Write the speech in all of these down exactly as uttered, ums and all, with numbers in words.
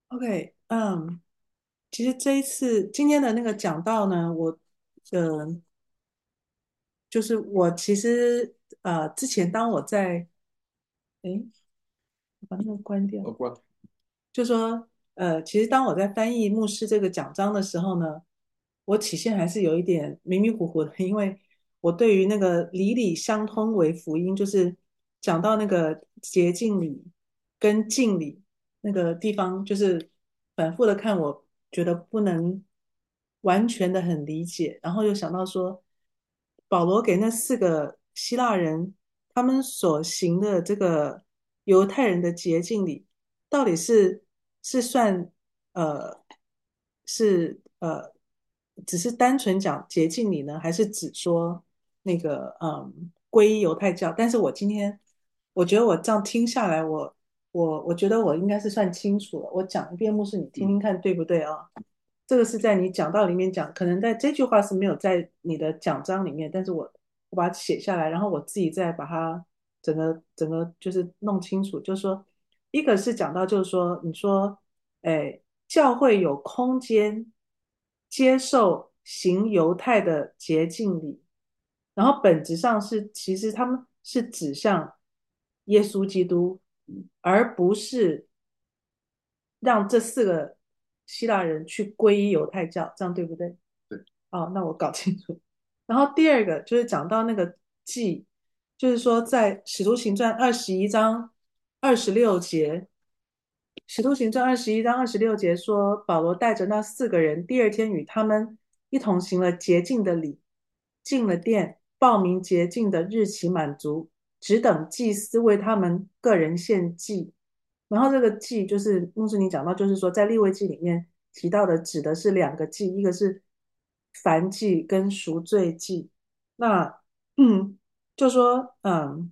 OK，嗯，其实这一次今天的那个讲道呢，我，呃，就是我其实呃，之前当我在，诶，我把那个关掉。 呃，关就说，呃，其实当我在翻译牧师这个讲章的时候呢，我起先还是有一点迷迷糊糊的，因为我对于那个礼礼相通为福音，就是讲到那个洁净礼跟敬礼那个地方，就是反复的看，我觉得不能完全的很理解，然后又想到说，保罗给那四个希腊人他们所行的这个犹太人的洁净礼。到底是是算呃是呃只是单纯讲洁净礼呢，还是只说那个嗯皈依犹太教？但是我今天我觉得我这样听下来，我我我觉得我应该是算清楚了。我讲一遍牧师，你听嗯听看对不对啊？这个是在你讲道里面讲，可能在这句话是没有在你的讲章里面，但是我我把它写下来，然后我自己再把它整个整个就是弄清楚，就是说，一个是讲到就是说，你说，哎，教会有空间接受行犹太的洁净礼，然后本质上是其实他们是指向耶稣基督，而不是让这四个希腊人去皈依犹太教，这样对不对？ 对。 哦，那我搞清楚。然后第二个就是讲到那个祭，就是说在《使徒行传》二十一章二十六节，《使徒行传》二十一章二十六节说，保罗带着那四个人，第二天与他们一同行了洁净的礼，进了殿，报名洁净的日期满足，只等祭司为他们个人献祭。然后这个祭就是牧师你讲到，就是说在利未记里面提到的，指的是两个祭，一个是燔祭跟赎罪祭。那嗯，就说嗯，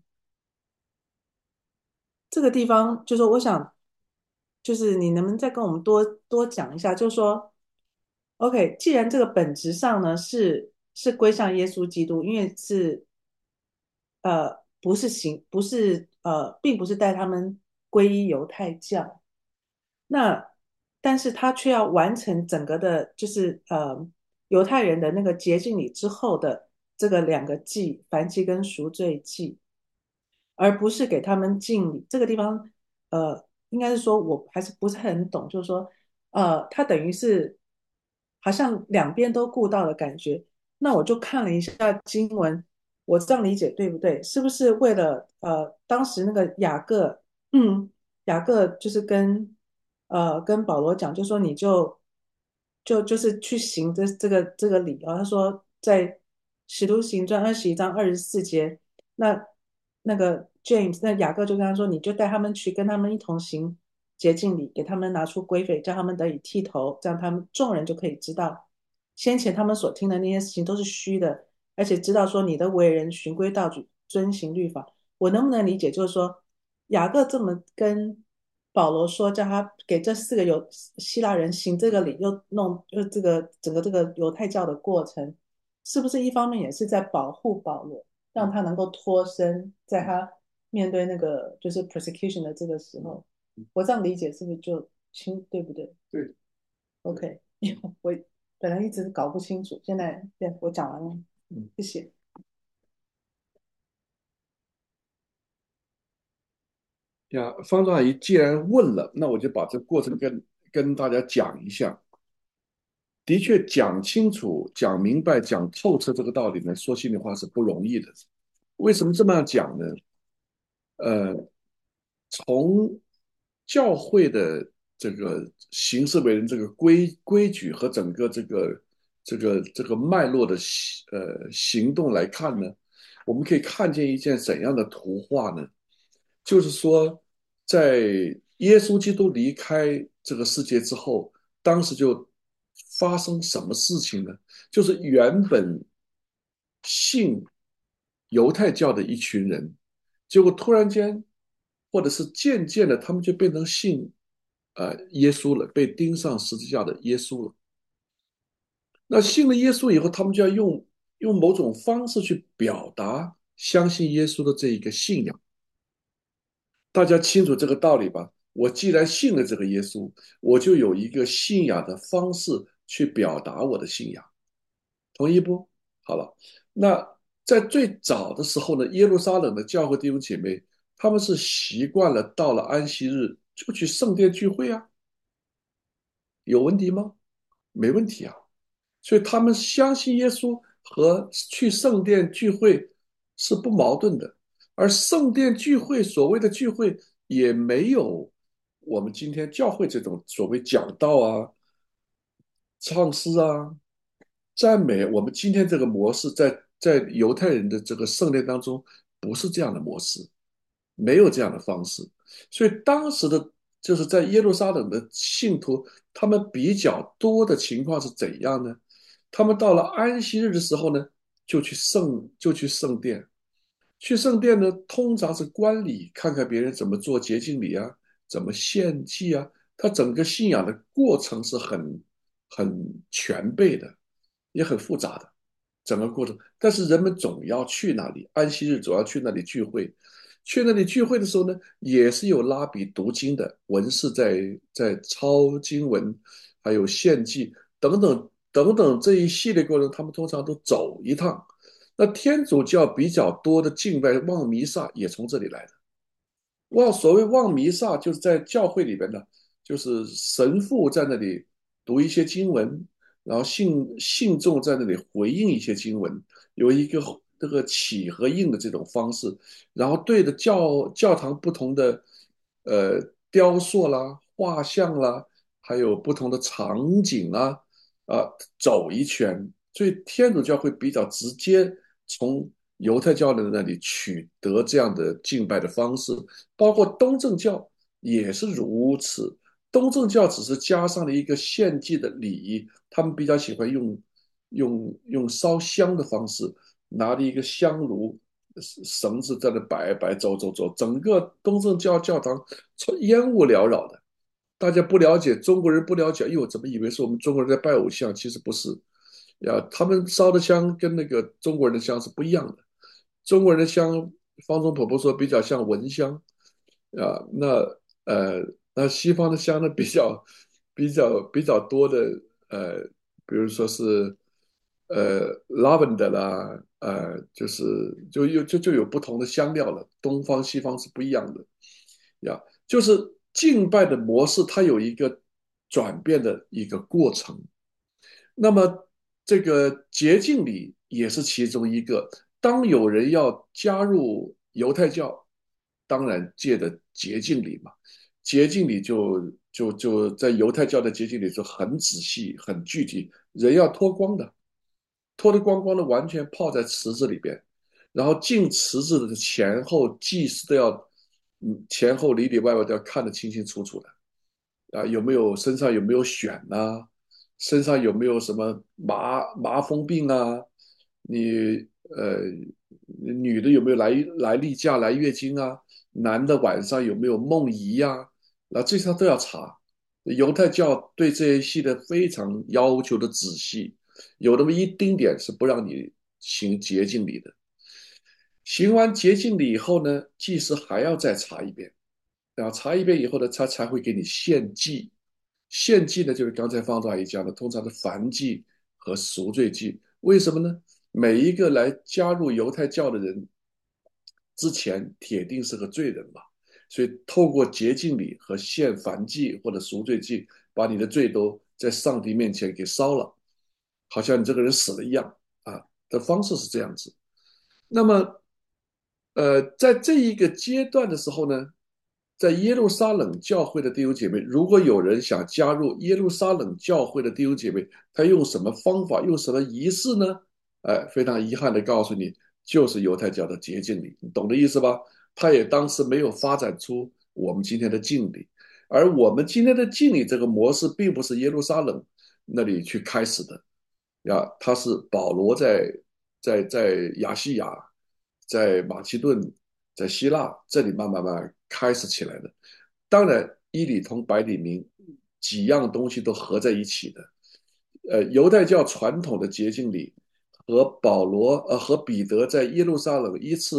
这个地方就说我想，就是你能不能再跟我们多多讲一下，就是说，OK，既然这个本质上呢是是归向耶稣基督，因为是呃不是行不是呃，并不是带他们皈依犹太教，那但是他却要完成整个的，就是呃犹太人的那个洁净礼之后的这个两个祭，燔祭跟赎罪祭，而不是给他们敬礼。这个地方，呃，应该是说我还是不是很懂，就是说，呃，他等于是好像两边都顾到的感觉。那我就看了一下经文，我这样理解对不对？是不是为了呃，当时那个雅各，嗯，雅各就是跟呃跟保罗讲，就说你就就就是去行这这个这个礼啊。他说在使徒行传二十一章二十四节，那那个 James 那雅各就跟他说，你就带他们去跟他们一同行洁净礼，给他们拿出规费，叫他们得以剃头，这样他们众人就可以知道先前他们所听的那些事情都是虚的，而且知道说你的为人循规蹈矩，遵行律法。我能不能理解，就是说雅各这么跟保罗说，叫他给这四个犹希腊人行这个礼，又弄就这个整个这个犹太教的过程，是不是一方面也是在保护保罗，让他能够脱身，在他面对那个就是 persecution 的这个时候，我这样理解是不是就清对不对对对。 ？OK，因为我本来一直搞不清楚，现在对我讲完了， 嗯。 谢谢。 呀，方丈阿姨既然问了，那我就把这个过程跟跟大家讲一下。的确，讲清楚、讲明白、讲透彻这个道理呢，说心里话是不容易的。为什么这么样讲呢？呃，从教会的这个行事为人这个规规矩和整个这个这个这个脉络的行呃行动来看呢，我们可以看见一件怎样的图画呢？就是说，在耶稣基督离开这个世界之后，当时就发生什么事情呢？就是原本信犹太教的一群人，结果突然间，或者是渐渐的，他们就变成信呃耶稣了，被钉上十字架的耶稣了。那信了耶稣以后，他们就要用用某种方式去表达相信耶稣的这一个信仰。大家清楚这个道理吧？ 我既然信了这个耶稣，我就有一个信仰的方式去表达我的信仰，同意不？好了，那在最早的时候呢，耶路撒冷的教会弟兄姐妹，他们是习惯了到了安息日就去圣殿聚会啊，有问题吗？没问题啊。所以他们相信耶稣和去圣殿聚会是不矛盾的，而圣殿聚会所谓的聚会也没有我们今天教会这种所谓讲道啊、唱诗啊、赞美，我们今天这个模式在在犹太人的这个圣殿当中不是这样的模式，没有这样的方式。所以当时的就是在耶路撒冷的信徒，他们比较多的情况是怎样呢？他们到了安息日的时候呢，就去圣就去圣殿，去圣殿呢，通常是观礼，看看别人怎么做洁净礼啊，怎么献祭啊。他整个信仰的过程是很很全备的，也很复杂的整个过程。但是人们总要去那里，安息日总要去那里聚会。去那里聚会的时候呢，也是有拉比读经的，文士在在抄经文，还有献祭等等等等这一系列过程，他们通常都走一趟。那天主教比较多的敬拜望弥撒也从这里来的。望所谓望弥撒，就是在教会里边呢，就是神父在那里读一些经文，然后信信众在那里回应一些经文，有一个这个起和应的这种方式，然后对着教教堂不同的呃雕塑啦、画像啦，还有不同的场景啊啊走一圈，所以天主教会比较直接从犹太教人那里取得这样的敬拜的方式，包括东正教也是如此。东正教只是加上了一个献祭的礼仪，他们比较喜欢用用用烧香的方式，拿着一个香炉，绳子在那摆摆走走走，整个东正教教堂烟雾缭绕的。大家不了解，中国人不了解，哎呦，怎么以为是我们中国人在拜偶像？其实不是，呀，他们烧的香跟那个中国人的香是不一样的。中国人的香，方中婆婆说比较像蚊香，啊，那呃，那西方的香呢，比较比较比较多的，呃，比如说是呃 lavender 啦，呃，就是就有就就有不同的香料了，东方西方是不一样的，呀，就是敬拜的模式，它有一个转变的一个过程。那么这个洁净礼也是其中一个。当有人要加入犹太教，当然借的洁净礼嘛，洁净礼就就就在犹太教的洁净礼就很仔细、很具体，人要脱光的，脱得光光的，完全泡在池子里边，然后进池子的前后，祭司都要，嗯，前后里里外外都要看得清清楚楚的。啊，有没有身上有没有癣呐、身上有没有什么麻麻风病啊？你呃，女的有没有来来例假、来月经啊？男的晚上有没有梦遗呀、那这些他都要查。犹太教对这一系列非常要求的仔细，有那么一丁点是不让你行洁净礼的。行完洁净礼以后呢，祭司还要再查一遍。然后查一遍以后呢，他才会给你献祭。献祭呢，就是刚才方大爷讲的，通常是燔祭和赎罪祭。为什么呢？每一个来加入犹太教的人之前，铁定是个罪人嘛，所以透过洁净礼和献燔祭或者赎罪祭，把你的罪都在上帝面前给烧了，好像你这个人死了一样啊。的方式是这样子。那么呃，在这一个阶段的时候呢，在耶路撒冷教会的弟兄姐妹，如果有人想加入耶路撒冷教会的弟兄姐妹，他用什么方法，用什么仪式呢？哎，非常遗憾的告诉你，就是犹太教的洁净礼，你懂的意思吧？他也当时没有发展出我们今天的敬礼，而我们今天的敬礼这个模式，并不是耶路撒冷那里去开始的，呀，他是保罗在在在亚细亚，在马其顿，在希腊这里慢慢慢开始起来的。当然，一理通百理明，几样东西都合在一起的。呃，犹太教传统的洁净礼和保罗呃和彼得在耶路撒冷一次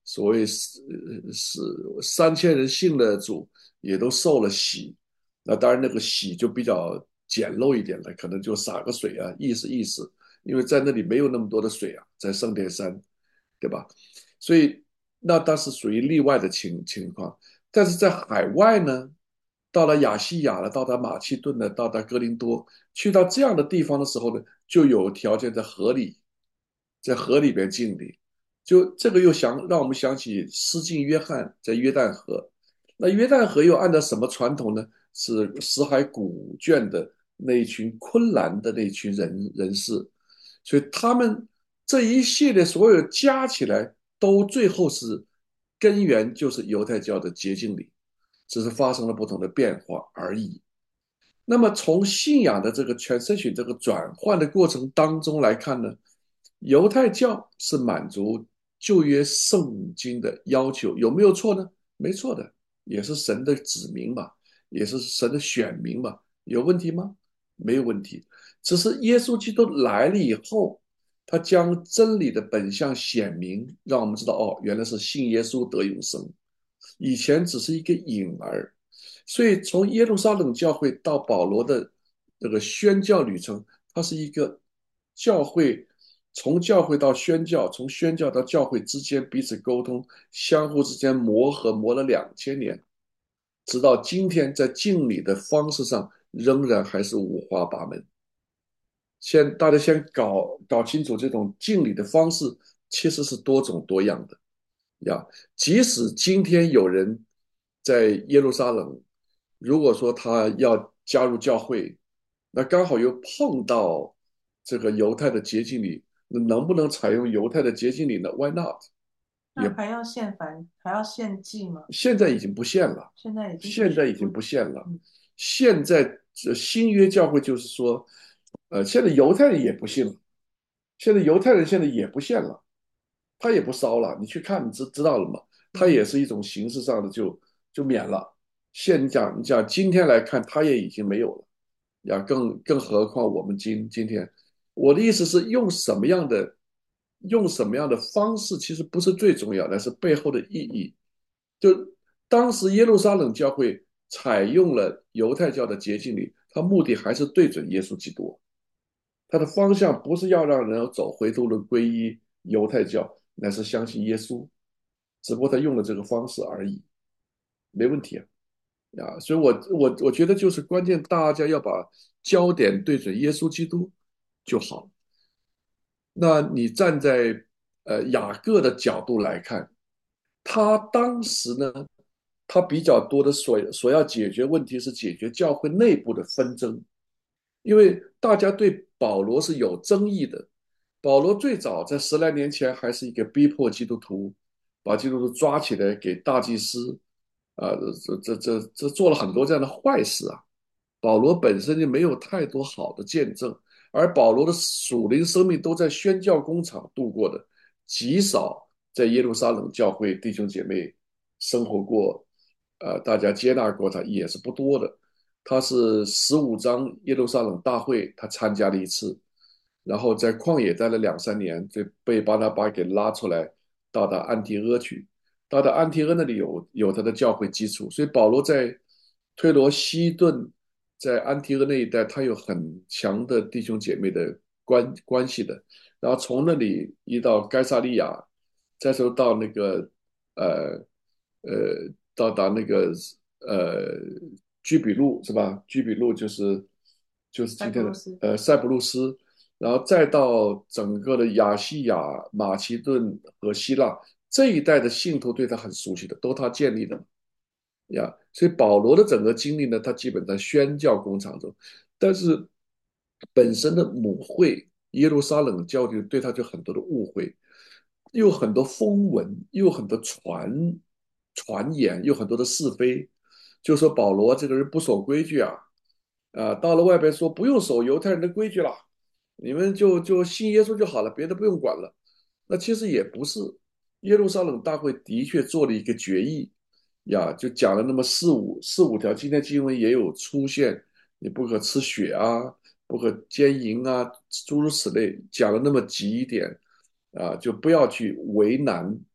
所谓是是三千人信了主，也都受了洗。那当然，那个洗就比较简陋一点了，可能就洒个水啊，意思意思。因为在那里没有那么多的水啊，在圣殿山，对吧？所以那当是属于例外的情情况。但是在海外呢，到了亚细亚了，到达马其顿了，到达哥林多，去到这样的地方的时候呢，就有条件在河里，在河里边敬礼。就这个又想让我们想起施浸约翰在约旦河。那约旦河又按照什么传统呢？是死海古卷的那一群昆兰的那一群人人士，所以他们这一系列所有加起来，都最后是根源就是犹太教的洁净礼，只是发生了不同的变化而已。那么从信仰的这个 transition 这个转换的过程当中来看呢，犹太教是满足旧约圣经的要求，有没有错呢？没错的，也是神的子民嘛，也是神的选民嘛，有问题吗？没有问题，只是耶稣基督来了以后，他将真理的本相显明，让我们知道哦，原来是信耶稣得永生，以前只是一个影儿。所以从耶路撒冷教会到保罗的这个宣教旅程，它是一个教会从教会到宣教，从宣教到教会之间彼此沟通，相互之间磨合，磨了两千年，直到今天，在敬礼的方式上仍然还是五花八门。先大家先搞搞清楚这种敬礼的方式其实是多种多样的呀。即使今天有人在耶路撒冷，如果说他要加入教会，那刚好又碰到这个犹太的洁净礼，那能不能采用犹太的洁净礼呢？Why not？也那还要献燔，还要献祭吗？ 现在已经不限了， 现在已经不是不， 现在已经不限了。 嗯现在这新约教会就是说，呃，现在犹太人也不信了，现在犹太人现在也不献了，他也不烧了。你去看，你知知道了吗？他嗯， 也是一种形式上的就就免了。现你讲你讲今天来看，他也已经没有了呀，更更何况我们今今天，我的意思是用什么样的用什么样的方式，其实不是最重要的，是背后的意义。就当时耶路撒冷教会采用了犹太教的捷径里，它目的还是对准耶稣基督，它的方向不是要让人走回头路皈依犹太教，乃是相信耶稣，只不过他用了这个方式而已，没问题啊。啊，所以我我我觉得就是关键，大家要把焦点对准耶稣基督就好。那你站在呃雅各的角度来看，他当时呢，他比较多的所所要解决问题是解决教会内部的纷争，因为大家对保罗是有争议的。保罗最早在十来年前还是一个逼迫基督徒，把基督徒抓起来给大祭司，啊、这这这这做了很多这样的坏事啊。保罗本身就没有太多好的见证，而保罗的属灵生命都在宣教工厂度过的，极少在耶路撒冷教会弟兄姐妹生活过，呃，大家接纳过他也是不多的。他是十五章耶路撒冷大会，他参加了一次，然后在旷野待了两三年，就被巴拿巴给拉出来，到达安提阿去。到达安提阿那里有有他的教会基础，所以保罗在推罗西顿，在安提阿那一带，他有很强的弟兄姐妹的关关系的。然后从那里一到该萨利亚，再说到那个呃呃到达那个呃居比路是吧？居比路就是就是塞今天的浦路斯， 呃塞浦路斯，然后再到整个的亚细亚、马其顿和希腊这一带的信徒对他很熟悉的，都他建立的呀。所以保罗的整个经历呢，他基本在宣教工厂中，但是本身的母会耶路撒冷教会对他就很多的误会，又很多风闻，又很多传传言，又很多的是非，就说保罗这个人不守规矩啊，啊，到了外边说不用守犹太人的规矩了，你们就就信耶稣就好了，别的不用管了。那其实也不是，耶路撒冷大会的确做了一个决议呀，就讲了那么四五四五条，今天经文也有出现，你不可吃血啊，不可奸淫啊，诸如此类，讲了那么几点啊，就不要去为难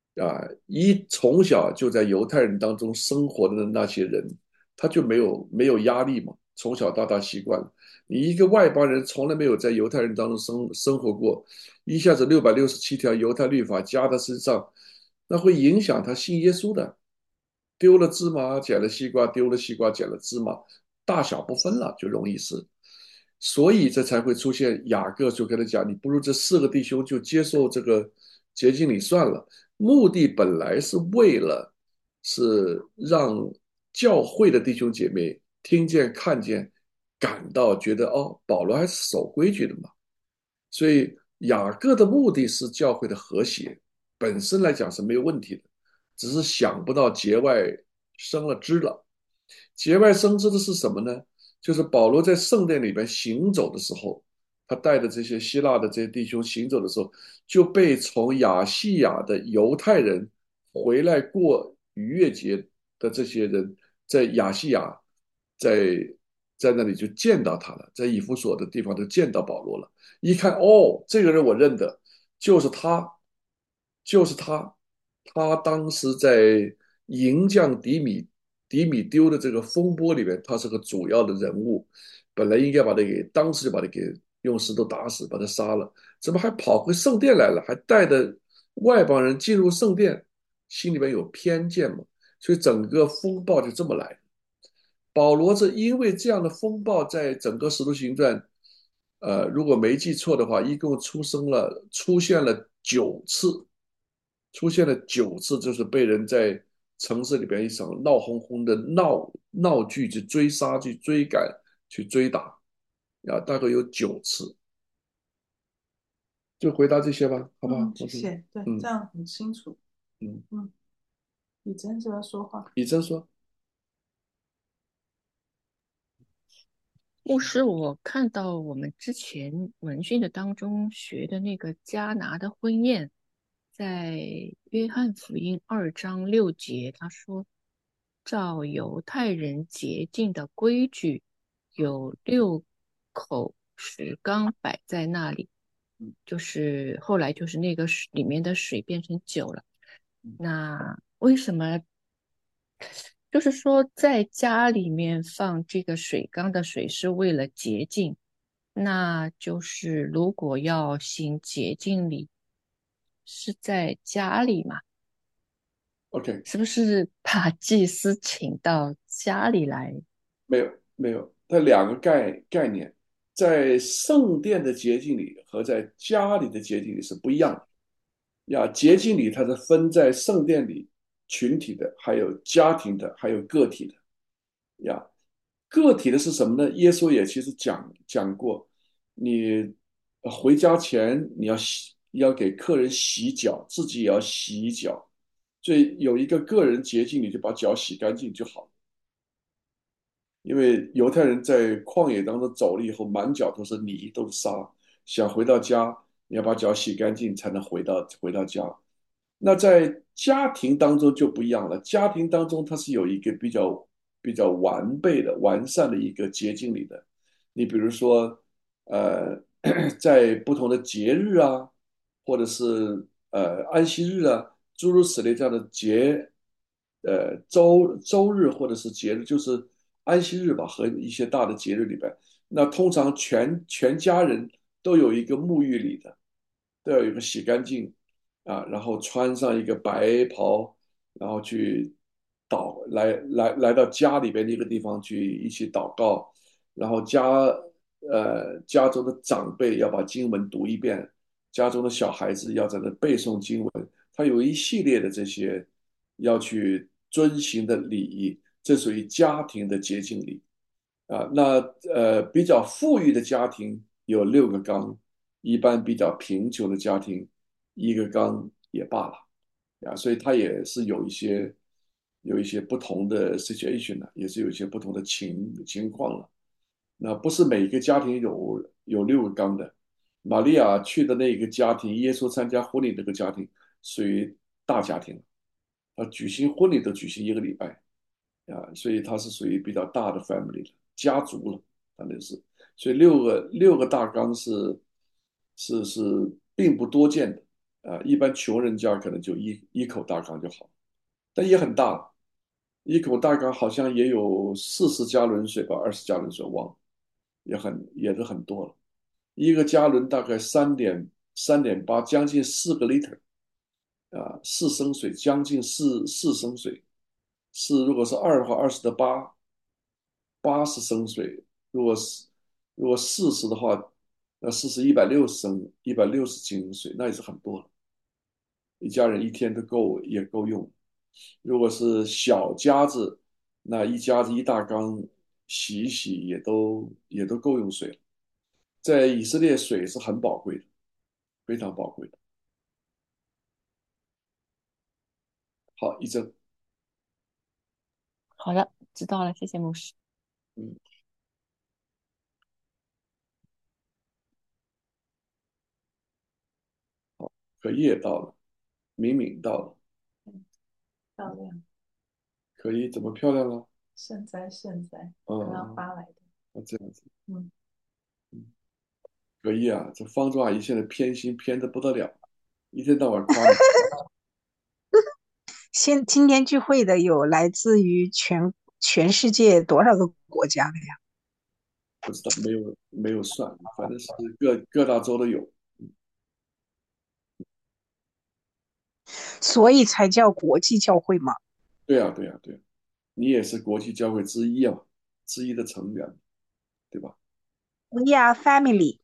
啊，一从小就在犹太人当中生活的那些人，他就没有没有压力嘛，从小到大习惯了。你一个外邦人从来没有在犹太人当中生生活过，一下子六百六十七条犹太律法加他身上，那会影响他信耶稣的。丢了芝麻捡了西瓜，丢了西瓜捡了芝麻，大小不分了，就容易是。所以这才会出现雅各就跟他讲，你不如这四个弟兄就接受这个洁净礼算了。目的本来是为了是让教会的弟兄姐妹听见看见，感到觉得哦，保罗还是守规矩的嘛。所以雅各的目的是教会的和谐，本身来讲是没有问题的，只是想不到节外生了枝了。节外生枝的是什么呢？就是保罗在圣殿里边行走的时候，他带着这些希腊的这些弟兄行走的时候，就被从亚细亚的犹太人回来过逾越节的这些人，在亚细亚，在在那里就见到他了，在以弗所的地方就见到保罗了。一看，哦，这个人我认得，就是他，就是他，他当时在银匠迪米迪米丢的这个风波里面，他是个主要的人物，本来应该把他给当时就把他给用石头打死，把他杀了，怎么还跑回圣殿来了，还带着外邦人进入圣殿，心里面有偏见嘛？所以整个风暴就这么来。保罗这因为这样的风暴，在整个《使徒行传》，呃，如果没记错的话，一共出生了出现了九次，出现了九次，就是被人在城市里边一场闹哄哄的闹闹剧去追杀、去追赶、去追打，啊，大概有九次。就回答这些吧，好不好？ 嗯， 我是， 谢谢，对，这嗯样很清楚。 嗯， 嗯，你真是要说话。 以真说牧师，我看到我们之前文训的当中学的那个迦拿的婚宴，在约翰福音二章六节，他说，照犹太人洁净的规矩，有六口石缸摆在那里，就是后来就是那个水里面的水变成酒了。那为什么？就是说，在家里面放这个水缸的水是为了洁净，那就是如果要行洁净礼，是在家里嘛？ ，OK， 是不是把祭司请到家里来？ 没有没有，它两个概概念，在圣殿的洁净里和在家里的洁净里是不一样的。呀，洁净里它是分在圣殿里群体的，还有家庭的，还有个体的。呀，个体的是什么呢？耶稣也其实讲讲过，你回家前你要洗，要给客人洗脚，自己也要洗脚。所以有一个个人洁净，你就把脚洗干净就好了。因为犹太人在旷野当中走了以后，满脚都是泥，都是沙，想回到家，你要把脚洗干净才能回到回到家。那在家庭当中就不一样了，家庭当中它是有一个比较比较完备的、完善的一个洁净礼的。你比如说，呃，在不同的节日啊，或者是呃安息日啊，诸如此类这样的节，呃周周日或者是节日，就是安息日吧，和一些大的节日里边，那通常全全家人都有一个沐浴礼的，都要有一个洗干净啊，然后穿上一个白袍，然后去祷来来来到家里边的一个地方去一起祷告，然后家呃家中的长辈要把经文读一遍，家中的小孩子要在那背诵经文，他有一系列的这些要去遵循的礼仪，这属于家庭的洁净礼。啊，那呃比较富裕的家庭有六个缸，一般比较贫穷的家庭一个缸也罢了，啊，所以它也是有一些有一些不同的 situation 的，也是有一些不同的情情况了。那不是每一个家庭有有六个缸的。玛利亚去的那个家庭，耶稣参加婚礼那个家庭属于大家庭，他举行婚礼都举行一个礼拜，啊，所以它是属于比较大的 family 了，家族了，反正是，所以六个六个大纲是是是并不多见的。 啊，一般穷人家可能就一一口大缸就好，但也很大，一口大缸好像也有四十加仑水吧，二十加仑水忘了，也很也是很多了。一个加仑大概三点三点八，将近四个 liter 啊，四升水，将近四四升水。是如果是二的话，二十的八八十升水，如果是如果四十的话，那四十一百六十升一百六十斤水，那也是很多了。一家人一天都够也够用。如果是小家子，那一家子一大缸洗一洗也都也都够用水了。在以色列水是很宝贵的，非常宝贵的。好，一针， 好的，知道了，谢谢牧师。 嗯，可叶到了，敏敏到了， 嗯，漂亮， 可以怎么漂亮了？ 圣哉圣哉，刚刚嗯， 发来的。 哦，这样子， 嗯， 嗯，可以啊。这方舟阿姨现在偏心偏的不得了，一天到晚夸你。 现今天聚会的有来自于全全世界多少个国家的呀？ 不知道，没有没有算，反正是各各大洲都有。 所以才叫国际教会嘛。 对啊，对啊，对啊，你也是国际教会之一啊，之一的成员，对吧？ We are family。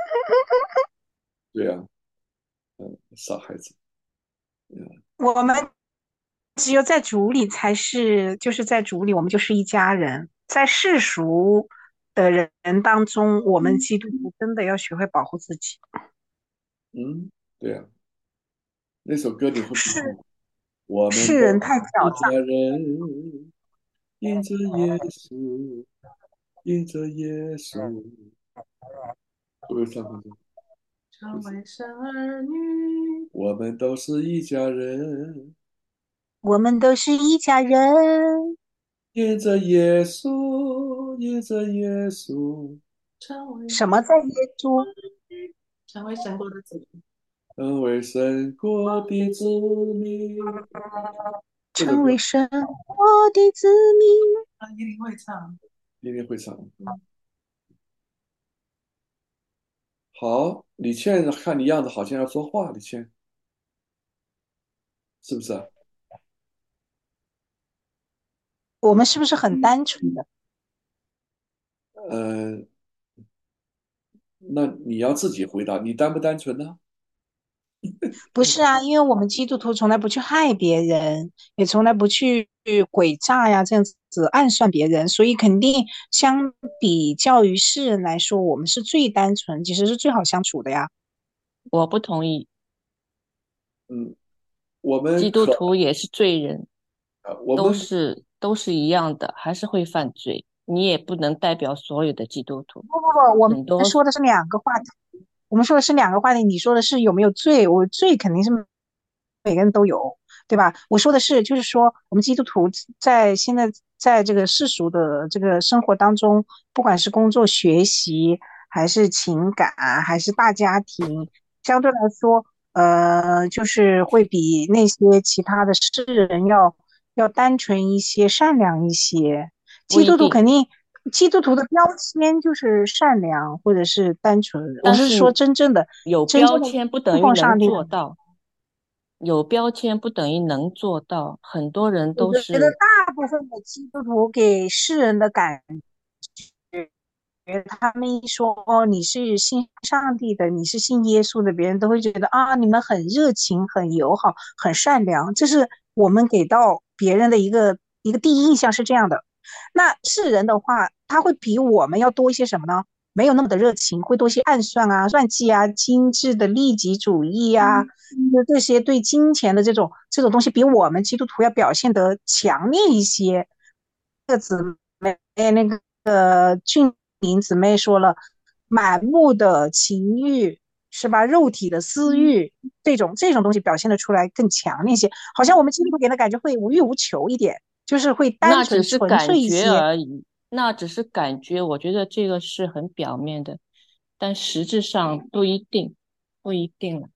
对啊，嗯，傻孩子，嗯我们只有在主里才是，就是在主里我们就是一家人。在世俗的人当中，我们基督徒真的要学会保护自己。 嗯，对啊，那首歌你会不会世唱？我们都世人太一狡诈。 家人，因着耶稣，因着耶稣，会不会唱这首？就是成为神儿女， 我们都是一家人， 我们都是一家人。 因着耶稣，因着耶稣， 成为什么在耶稣？ 成为神国的子民。 成为神国的子民。这首歌成为神我的子民。 啊，一定会唱。 一定会唱。 嗯， 好，李倩看你样子好像要说话，李倩是不是啊？ 我们是不是很单纯的？ 呃，那你要自己回答，你单不单纯呢？ 不是啊，因为我们基督徒从来不去害别人，也从来不去诡诈呀，这样子暗算别人，所以肯定相比较于世人来说，我们是最单纯，其实是最好相处的呀。 我不同意， 嗯，我基督们可徒也是罪人， 呃，我都们是都是一样的，还是会犯罪。你也不能代表所有的基督徒， 不不不，我们很多说的是两个话题，我们说的是两个话题。你说的是有没有罪？我罪肯定是每个人都有，对吧？我说的是，就是说我们基督徒在现在在这个世俗的这个生活当中，不管是工作、学习，还是情感，还是大家庭，相对来说，呃，就是会比那些其他的世人要要单纯一些、善良一些。基督徒不一定。 肯定，基督徒的标签就是善良或者是单纯。我是说但是真正的、 有真正的标签不供等于能奉上帝的。 做到，有标签不等于能做到。很多人我觉得都是大部分的基督徒给世人的感觉，他们一说哦，你是信上帝的，你是信耶稣的，别人都会觉得啊，你们很热情、很友好、很善良，这是我们给到别人的一个一个第一印象是这样的。那世人的话，他会比我们要多一些什么呢？没有那么的热情，会多一些暗算啊、算计啊、精致的利己主义啊，就这些对金钱的这种这种东西，比我们基督徒要表现得强烈一些。那个俊玲姊妹说了，满目的情欲是吧？肉体的私欲，这种这种东西表现的出来更强烈一些，好像我们基督徒给人的感觉会无欲无求一点，就是会单那只是纯纯感觉粹一些。 而已，那只是感觉。我觉得这个是很表面的，但实质上不一定，不一定了。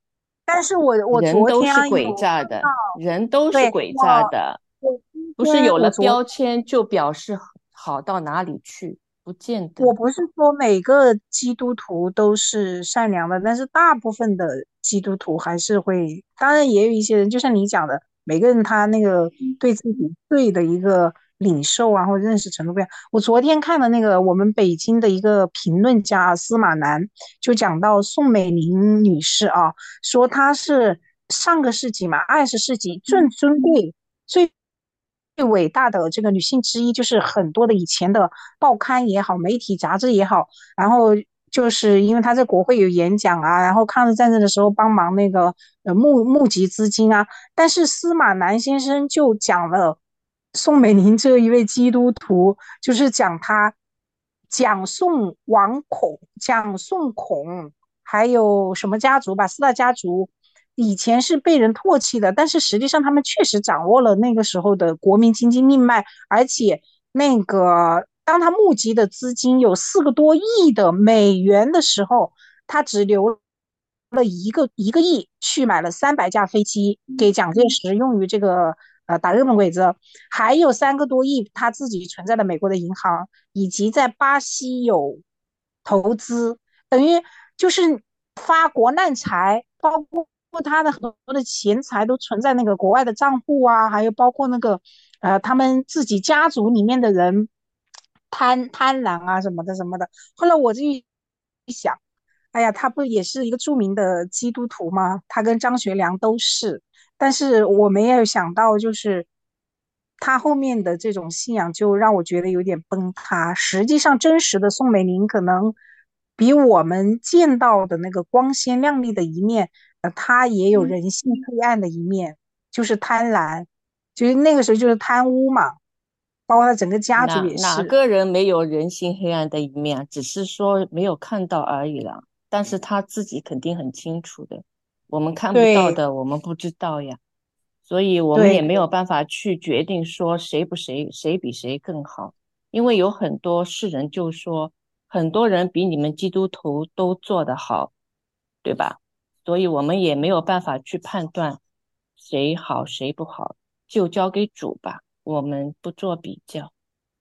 但是我我人昨天啊有都是诡诈的，人都是对诡诈我的， 我今不是有了天我昨标签就表示好到哪里去，不见得。 我不是说每个基督徒都是善良的，但是大部分的基督徒还是会，当然也有一些人，就像你讲的，每个人他那个对自己罪的一个领受啊，或者认识程度不一样。我昨天看的那个我们北京的一个评论家司马南，就讲到宋美龄女士啊，说她是上个世纪嘛，二十世纪最尊贵。最最伟大的这个女性之一，就是很多的以前的报刊也好，媒体杂志也好，然后就是因为她在国会有演讲啊，然后抗日战争的时候帮忙那个呃募募集资金啊，但是司马南先生就讲了宋美龄这一位基督徒，就是讲他讲宋王孔、讲宋孔，还有什么家族吧，四大家族。以前是被人唾弃的，但是实际上他们确实掌握了那个时候的国民经济命脉，而且那个当他募集的资金有四个多亿的美元的时候，他只留了一个一个亿去买了三百架飞机给蒋介石用于这个呃打日本鬼子，还有三个多亿他自己存在了美国的银行，以及在巴西有投资，等于就是发国难财，包括他的很多的钱财都存在那个国外的账户啊，还有包括那个呃他们自己家族里面的人贪贪婪啊什么的什么的。后来我就一想，哎呀，他不也是一个著名的基督徒吗？他跟张学良都是，但是我没有想到，就是他后面的这种信仰就让我觉得有点崩塌。实际上，真实的宋美龄可能比我们见到的那个光鲜亮丽的一面，呃，她也有人性黑暗的一面，就是贪婪，就是那个时候就是贪污嘛，包括他整个家族哪也是。 哪个人没有人性黑暗的一面，只是说没有看到而已了。但是他自己肯定很清楚的，我们看不到对的，我们不知道呀。所以我们也对没有办法去决定说谁不谁谁比谁更好，因为有很多世人就说很多人比你们基督徒都做得好，对吧？所以我们也没有办法去判断谁好谁不好，就交给主吧，我们不做比较。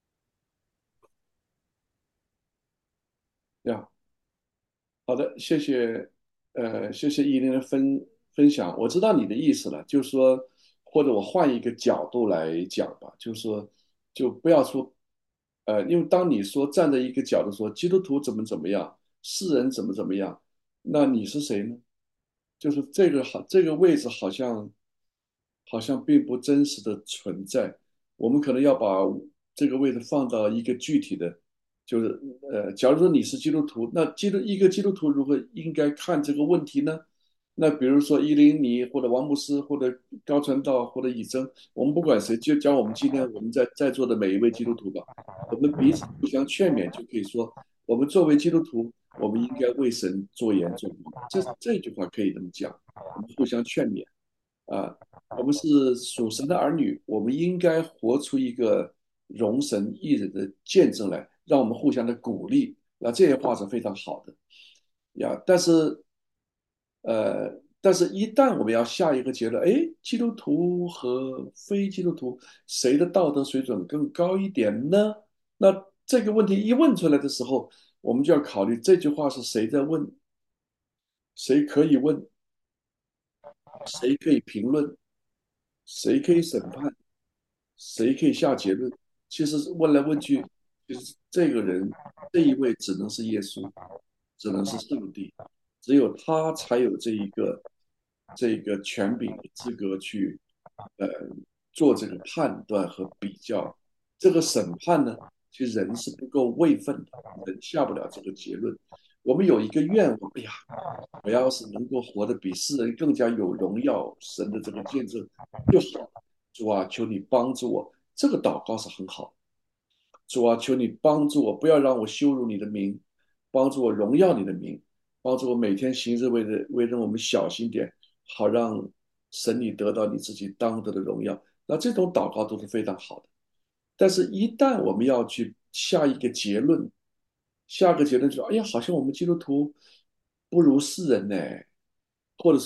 呀，好的，谢谢，呃，谢谢依林的分分享。我知道你的意思了，就是说，或者我换一个角度来讲吧，就是说，就不要说，呃，因为当你说站在一个角度说基督徒怎么怎么样，世人怎么怎么样，那你是谁呢？就是这个好，这个位置好像好像并不真实的存在。我们可能要把这个位置放到一个具体的，就是呃，假如说你是基督徒，那基督一个基督徒如何应该看这个问题呢？那比如说依林你或者王牧师或者高传道或者以真，我们不管谁，就讲我们今天我们在在座的每一位基督徒吧，我们彼此互相劝勉，就可以说，我们作为基督徒，我们应该为神做盐做光。这这句话可以这么讲，我们互相劝勉。啊，我们是属神的儿女，我们应该活出一个容神益人的见证来，让我们互相的鼓励。那这些话是非常好的呀。但是，呃，但是一旦我们要下一个结论，哎，基督徒和非基督徒谁的道德水准更高一点呢？那这个问题一问出来的时候，我们就要考虑这句话是谁在问，谁可以问，谁可以评论，谁可以审判，谁可以下结论？其实问来问去，就是这个人这一位只能是耶稣，只能是上帝，只有他才有这一个这一个权柄资格去呃做这个判断和比较。这个审判呢，其实人是不够位分的，人下不了这个结论。我们有一个愿望，哎呀，我要是能够活得比世人更加有荣耀，神的这个见证就好。主啊，求你帮助我。这个祷告是很好。主啊，求你帮助我，不要让我羞辱你的名，帮助我荣耀你的名，帮助我每天行事为人为人我们小心点，好让神你得到你自己当得的荣耀。那这种祷告都是非常好的。但是，一旦我们要去下一个结论，下个结论就是，哎呀，好像我们基督徒不如世人呢，或者说，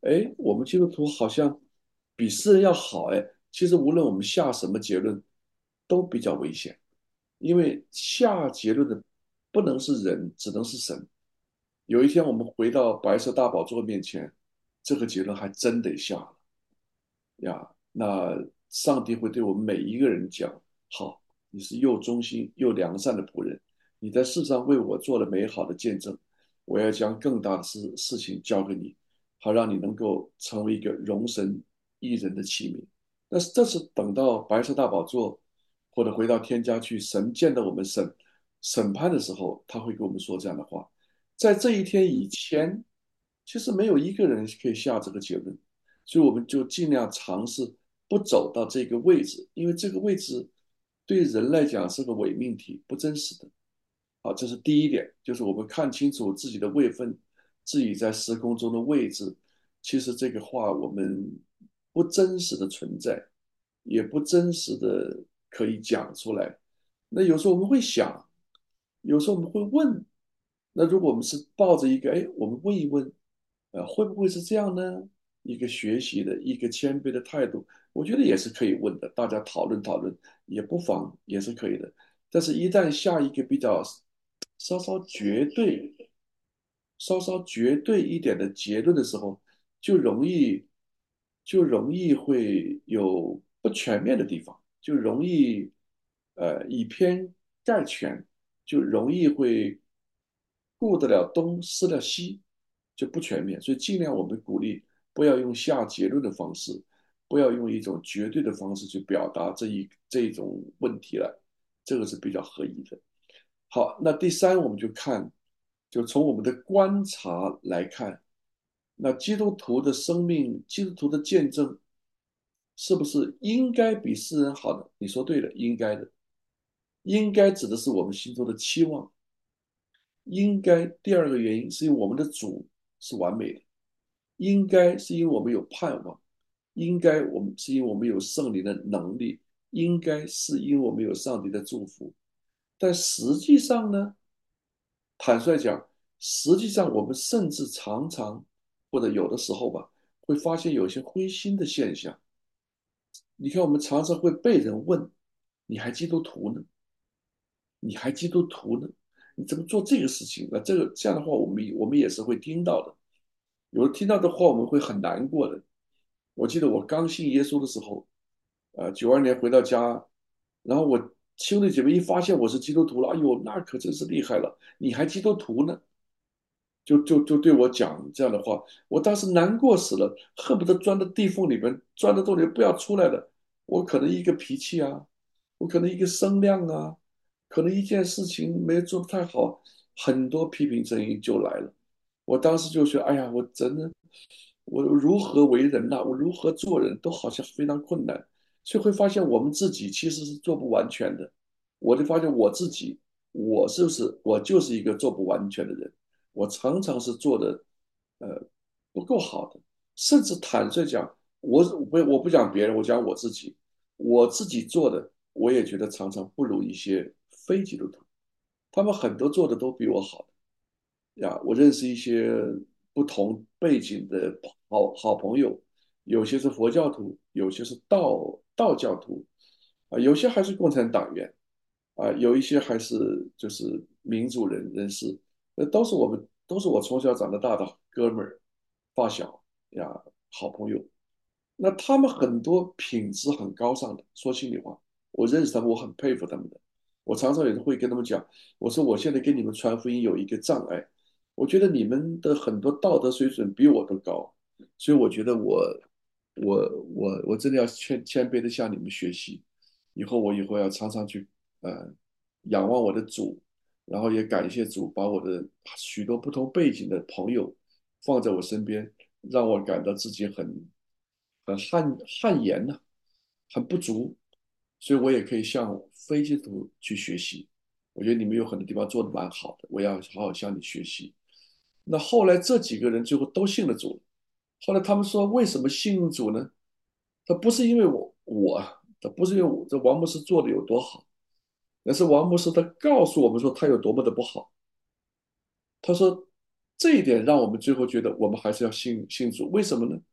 哎，我们基督徒好像比世人要好，哎，其实无论我们下什么结论，都比较危险，因为下结论的不能是人，只能是神。有一天我们回到白色大宝座面前，这个结论还真得下了呀。那上帝会对我们每一个人讲：好，你是又忠心又良善的仆人，你在世上为我做了美好的见证，我要将更大的事事情交给你，好让你能够成为一个容神一人的器皿。但是这是等到白色大宝座或者回到天家去，神见到我们审审判的时候，他会跟我们说这样的话。在这一天以前，其实没有一个人可以下这个结论，所以我们就尽量尝试不走到这个位置，因为这个位置对人来讲是个伪命题，不真实的。好，这是第一点，就是我们看清楚自己的位分，自己在时空中的位置。其实这个话我们不真实的存在，也不真实的可以讲出来。那有时候我们会想，有时候我们会问，那如果我们是抱着一个，哎，我们问一问，呃，会不会是这样呢？一个学习的、一个谦卑的态度，我觉得也是可以问的，大家讨论讨论也不妨，也是可以的。但是，一旦下一个比较稍稍绝对、稍稍绝对一点的结论的时候，就容易就容易会有不全面的地方，就容易呃以偏概全，就容易会顾得了东失了西，就不全面。所以尽量我们鼓励不要用下结论的方式，不要用一种绝对的方式去表达这一这一种问题了，这个是比较合宜的。好，那第三我们就看，就从我们的观察来看，那基督徒的生命，基督徒的见证，是不是应该比世人好呢？你说对了，应该的。应该指的是我们心中的期望。应该第二个原因是因为我们的主是完美的，应该是因为我们有盼望，应该我们是因为我们有圣灵的能力，应该是因为我们有上帝的祝福。但实际上呢，坦率讲，实际上我们甚至常常或者有的时候吧，会发现有些灰心的现象。你看，我们常常会被人问：“你还基督徒呢？你还基督徒呢？你怎么做这个事情？”那这个这样的话，我们我们也是会听到的。有的听到的话，我们会很难过的。我记得我刚信耶稣的时候，呃，九二年回到家，然后我兄弟姐妹一发现我是基督徒了，哎呦，那可真是厉害了！你还基督徒呢？就就就对我讲这样的话，我当时难过死了，恨不得钻到地缝里面，钻到洞里面不要出来的。我可能一个脾气啊，我可能一个声量啊，可能一件事情没做得太好，很多批评声音就来了。我当时就觉得，哎呀，我真的，我如何为人呐、我如何做人都好像非常困难，所以会发现我们自己其实是做不完全的。我就发现我自己，我是不是我就是一个做不完全的人？我常常是做的，呃，不够好的，甚至坦率讲，我不我不讲别人，我讲我自己，我自己做的，我也觉得常常不如一些非基督徒，他们很多做的都比我好呀。我认识一些不同背景的好好朋友，有些是佛教徒，有些是道道教徒，啊，有些还是共产党员。啊，有一些还是就是民主人人士，那都是我们都是我从小长到大的哥们儿、发小呀、好朋友。那他们很多品质很高尚的，说心里话，我认识他们，我很佩服他们的。我常常也是会跟他们讲，我说我现在跟你们传福音有一个障碍，我觉得你们的很多道德水准比我都高，所以我觉得我我我我真的要谦谦卑的向你们学习，以后我以后要常常去呃仰望我的主，然后也感谢主把我的许多不同背景的朋友放在我身边，让我感到自己很很汗汗颜呐、很不足，所以我也可以向非基督徒去学习。我觉得你们有很多地方做的蛮好的，我要好好向你学习。那后来这几个人最后都信了主，后来他们说为什么信主呢？他不是因为我我，他不是因为我这王牧师做的有多好，那是王牧师他告诉我们说他有多么的不好。他说这一点让我们最后觉得我们还是要信信主，为什么呢？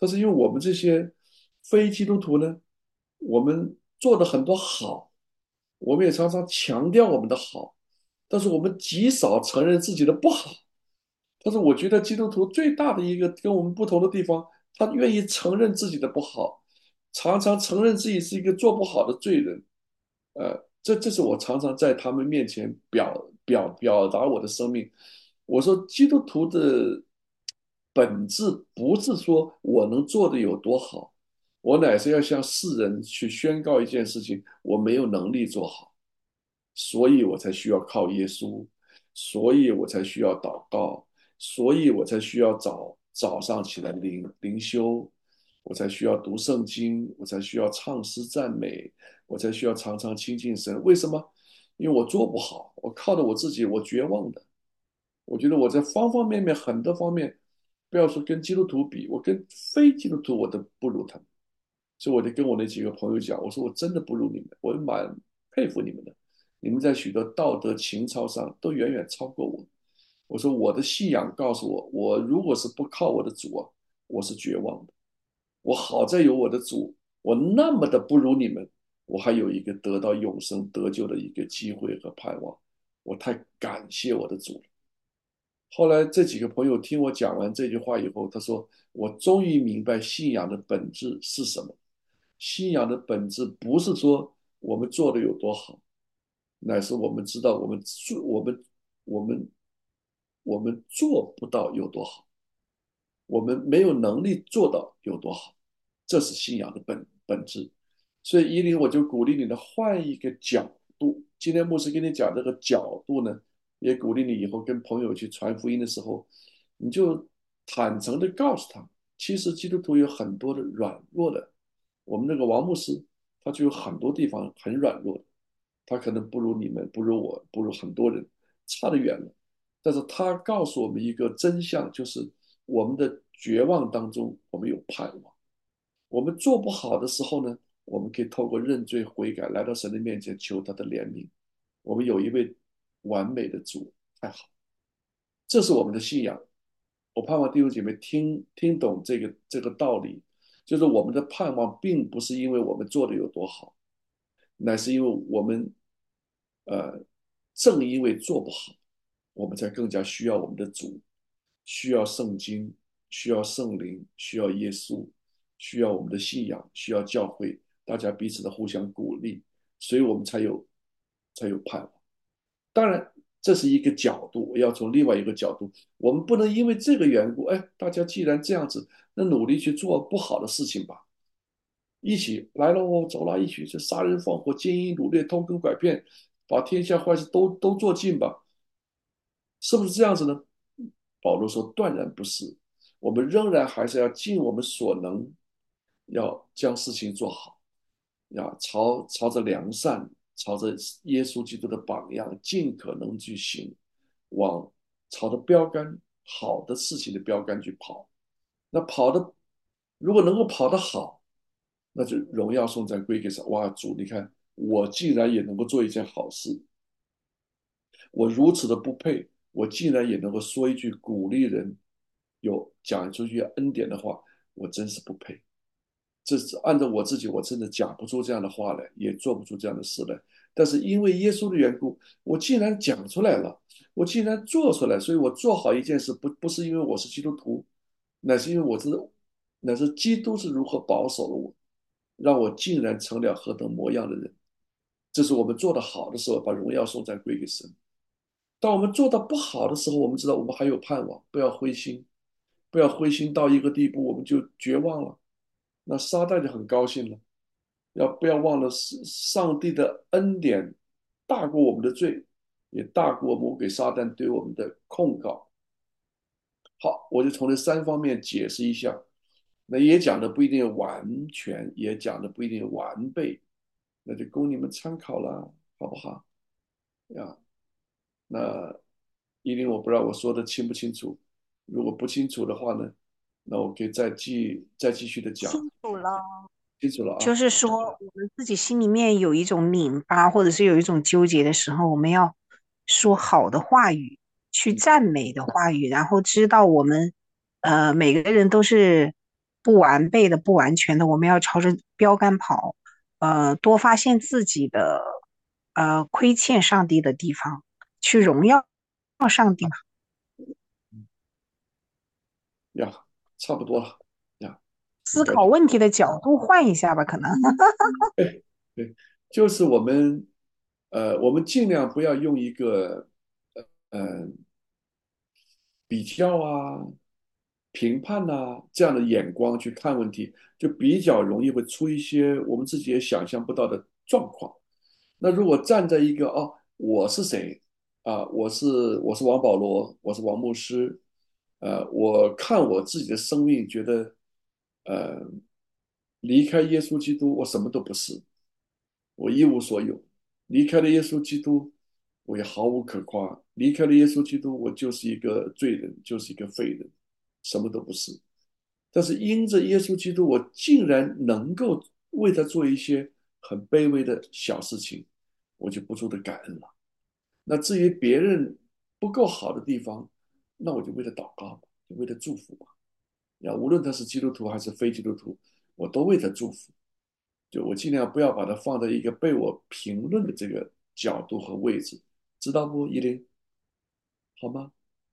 但是因为我们这些非基督徒呢，我们做的很多好，我们也常常强调我们的好，但是我们极少承认自己的不好。但是我觉得基督徒最大的一个跟我们不同的地方，他愿意承认自己的不好，常常承认自己是一个做不好的罪人。呃，这这是我常常在他们面前表表表达我的生命。我说，基督徒的本质不是说我能做的有多好，我乃是要向世人去宣告一件事情，我没有能力做好，所以我才需要靠耶稣，所以我才需要祷告，所以我才需要早早上起来灵灵修，我才需要读圣经，我才需要唱诗赞美，我才需要常常亲近神。为什么？因为我做不好，我靠着我自己，我绝望的。我觉得我在方方面面很多方面，不要说跟基督徒比，我跟非基督徒我都不如他们。所以我就跟我那几个朋友讲，我说我真的不如你们，我蛮佩服你们的，你们在许多道德情操上都远远超过我。我说我的信仰告诉我，我如果是不靠我的主啊，我是绝望的。我好在有我的主，我那么的不如你们，我还有一个得到永生得救的一个机会和盼望，我太感谢我的主了。后来这几个朋友听我讲完这句话以后，他说：“我终于明白信仰的本质是什么。信仰的本质不是说我们做的有多好，乃是我们知道我们做我们我们我们做不到有多好，我们没有能力做到有多好，这是信仰的本本质。所以依林，我就鼓励你呢，换一个角度。今天牧师跟你讲这个角度呢，也鼓励你以后跟朋友去传福音的时候，你就坦诚的告诉他，其实基督徒有很多的软弱的。我们那个王牧师，他就有很多地方很软弱的，他可能不如你们，不如我，不如很多人，差得远了。但是他告诉我们一个真相，就是我们的绝望当中，我们有盼望。我们做不好的时候呢，我们可以透过认罪悔改来到神的面前求他的怜悯。我们有一位完美的主，太好，这是我们的信仰。我盼望弟兄姐妹听听懂这个这个道理，就是我们的盼望并不是因为我们做的有多好，乃是因为我们呃正因为做不好，我们才更加需要我们的主，需要圣经，需要圣灵，需要耶稣，需要我们的信仰，需要教会，大家彼此的互相鼓励，所以我们才有才有盼望。当然，这是一个角度，我要从另外一个角度，我们不能因为这个缘故，哎，大家既然这样子，那努力去做不好的事情吧。一起来喽，走了，一起去杀人放火、奸淫掳掠、偷耕拐骗，把天下坏事都都做尽吧，是不是这样子呢？保罗说，断然不是，我们仍然还是要尽我们所能，要将事情做好，要朝朝着良善，朝着耶稣基督的榜样，尽可能去行，往朝着标杆好的事情的标杆去跑。那跑的如果能够跑得好，那就荣耀颂赞归给神。哇，主，你看我竟然也能够做一件好事，我如此的不配，我竟然也能够说一句鼓励人，有讲出句恩典的话，我真是不配。这是按照我自己，我真的讲不出这样的话来，也做不出这样的事来。但是因为耶稣的缘故，我竟然讲出来了，我竟然做出来，所以我做好一件事，不不是因为我是基督徒，乃是因为我知道，乃是基督是如何保守了我，让我竟然成了何等模样的人。这是我们做得好的时候，把荣耀颂赞归给神。当我们做得不好的时候，我们知道我们还有盼望，不要灰心，不要灰心到一个地步，我们就绝望了。那撒旦就很高兴了。要不要忘了上帝的恩典大过我们的罪，也大过魔鬼撒旦对我们的控告。好，我就从这三方面解释一下。那也讲的不一定完全，也讲的不一定完备，那就供你们参考了，好不好？呀，那一定我不知道我说的清不清楚，如果不清楚的话呢，那我可以再继再继续的讲。 清楚了。 清楚了啊。 就是说，我们自己心里面有一种拧巴，或者是有一种纠结的时候，我们要说好的话语，去嗯赞美的话语，然后知道我们，呃，每个人都是不完备的、不完全的，我们要朝着标杆跑，呃，多发现自己的呃亏欠上帝的地方，去荣耀上帝嘛。 呀，差不多了呀。 思感觉考问题的角度换一下吧，可能。 对，就是我们呃，我们尽量不要用一个呃比较啊、评判呐、这样的眼光去看问题，就比较容易会出一些我们自己也想象不到的状况。那如果站在一个哦，我是谁啊？我是我是王保罗，我是王牧师，呃，我看我自己的生命，觉得呃，离开耶稣基督，我什么都不是，我一无所有。离开了耶稣基督，我也毫无可夸。离开了耶稣基督，我就是一个罪人，就是一个废人，什么都不是。但是因着耶稣基督，我竟然能够为他做一些很卑微的小事情，我就不住的感恩了。那至于别人不够好的地方，那我就为他祷告吧，就为他祝福吧。呀，无论他是基督徒还是非基督徒，我都为他祝福。就我尽量不要把它放在一个被我评论的这个角度和位置，知道不，依林？好吗？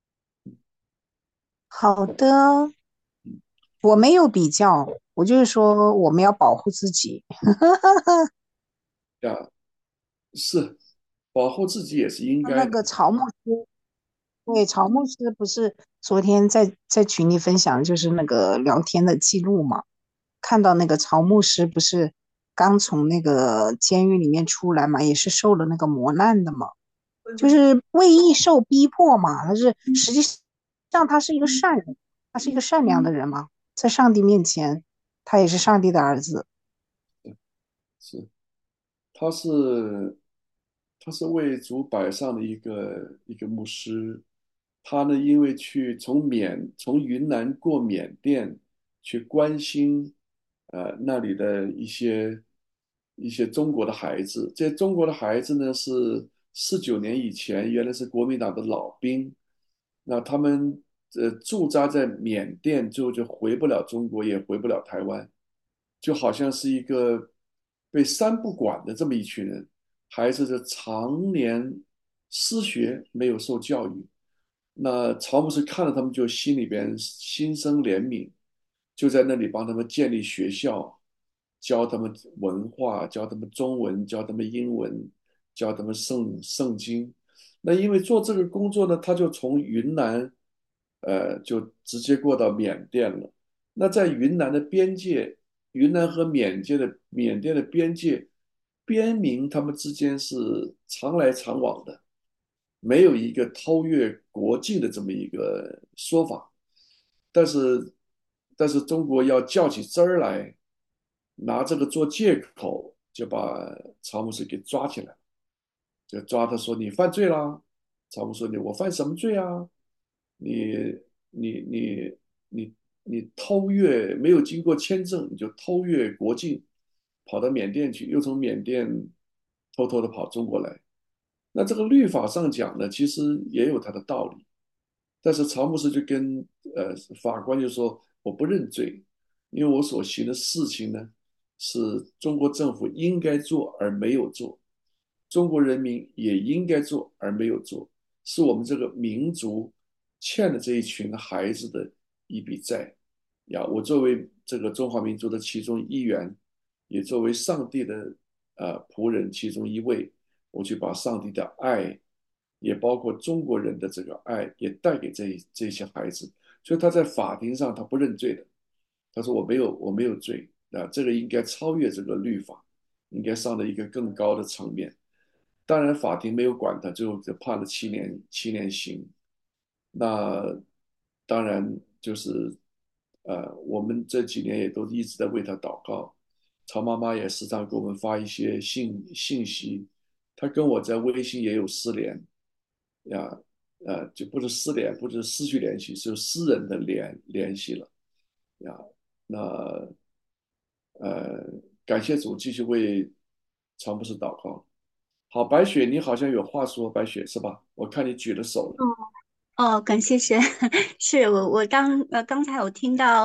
好的，我没有比较，我就是说我们要保护自己。 呀，是，保护自己也是应该的。 那个曹牧师，对，曹牧师不是昨天在在群里分享，就是那个聊天的记录嘛？看到那个曹牧师不是刚从那个监狱里面出来嘛，也是受了那个磨难的嘛，就是为义受逼迫嘛。他是实际上他是一个善人，他是一个善良的人嘛，在上帝面前，他也是上帝的儿子。 是，他是他是为主摆上的一个一个牧师。他呢，因为去从缅从云南过缅甸去关心呃那里的一些一些中国的孩子。这些中国的孩子呢，是四九年以前原来是国民党的老兵，那他们呃驻扎在缅甸之后就回不了中国，也回不了台湾，就好像是一个被三不管的这么一群人。孩子的常年失学，没有受教育。那曹牧师看了他们，就心里边心生怜悯，就在那里帮他们建立学校，教他们文化，教他们中文，教他们英文，教他们圣圣经。那因为做这个工作呢，他就从云南，呃，就直接过到缅甸了。那在云南的边界，云南和缅甸的缅甸的边界，边民他们之间是常来常往的，没有一个偷越国境的这么一个说法。但是，但是中国要较起真儿来，拿这个做借口，就把曹牧师给抓起来，就抓他说你犯罪啦。曹牧说你我犯什么罪啊？你你你你你偷越没有经过签证，你就偷越国境，跑到缅甸去，又从缅甸偷偷的跑中国来。那这个律法上讲呢，其实也有它的道理。但是曹牧师就跟呃法官就说，我不认罪，因为我所行的事情呢，是中国政府应该做而没有做，中国人民也应该做而没有做，是我们这个民族欠了这一群孩子的一笔债呀。我作为这个中华民族的其中一员，也作为上帝的呃仆人其中一位，我去把上帝的爱，也包括中国人的这个爱，也带给这这些孩子。所以他在法庭上他不认罪的，他说我没有我没有罪啊，这个应该超越这个律法，应该上了一个更高的层面。当然法庭没有管他，最后就判了七年七年刑。那当然就是呃，我们这几年也都一直在为他祷告。曹妈妈也时常给我们发一些信信息，她跟我在微信也有私联呀，呃，就不是私联，不是失去联系，是私人的联联系了呀。那呃，感谢主，继续为曹牧师祷告。好，白雪，你好像有话说，白雪是吧？我看你举了手了。 哦，感谢神，是我我刚呃刚才有听到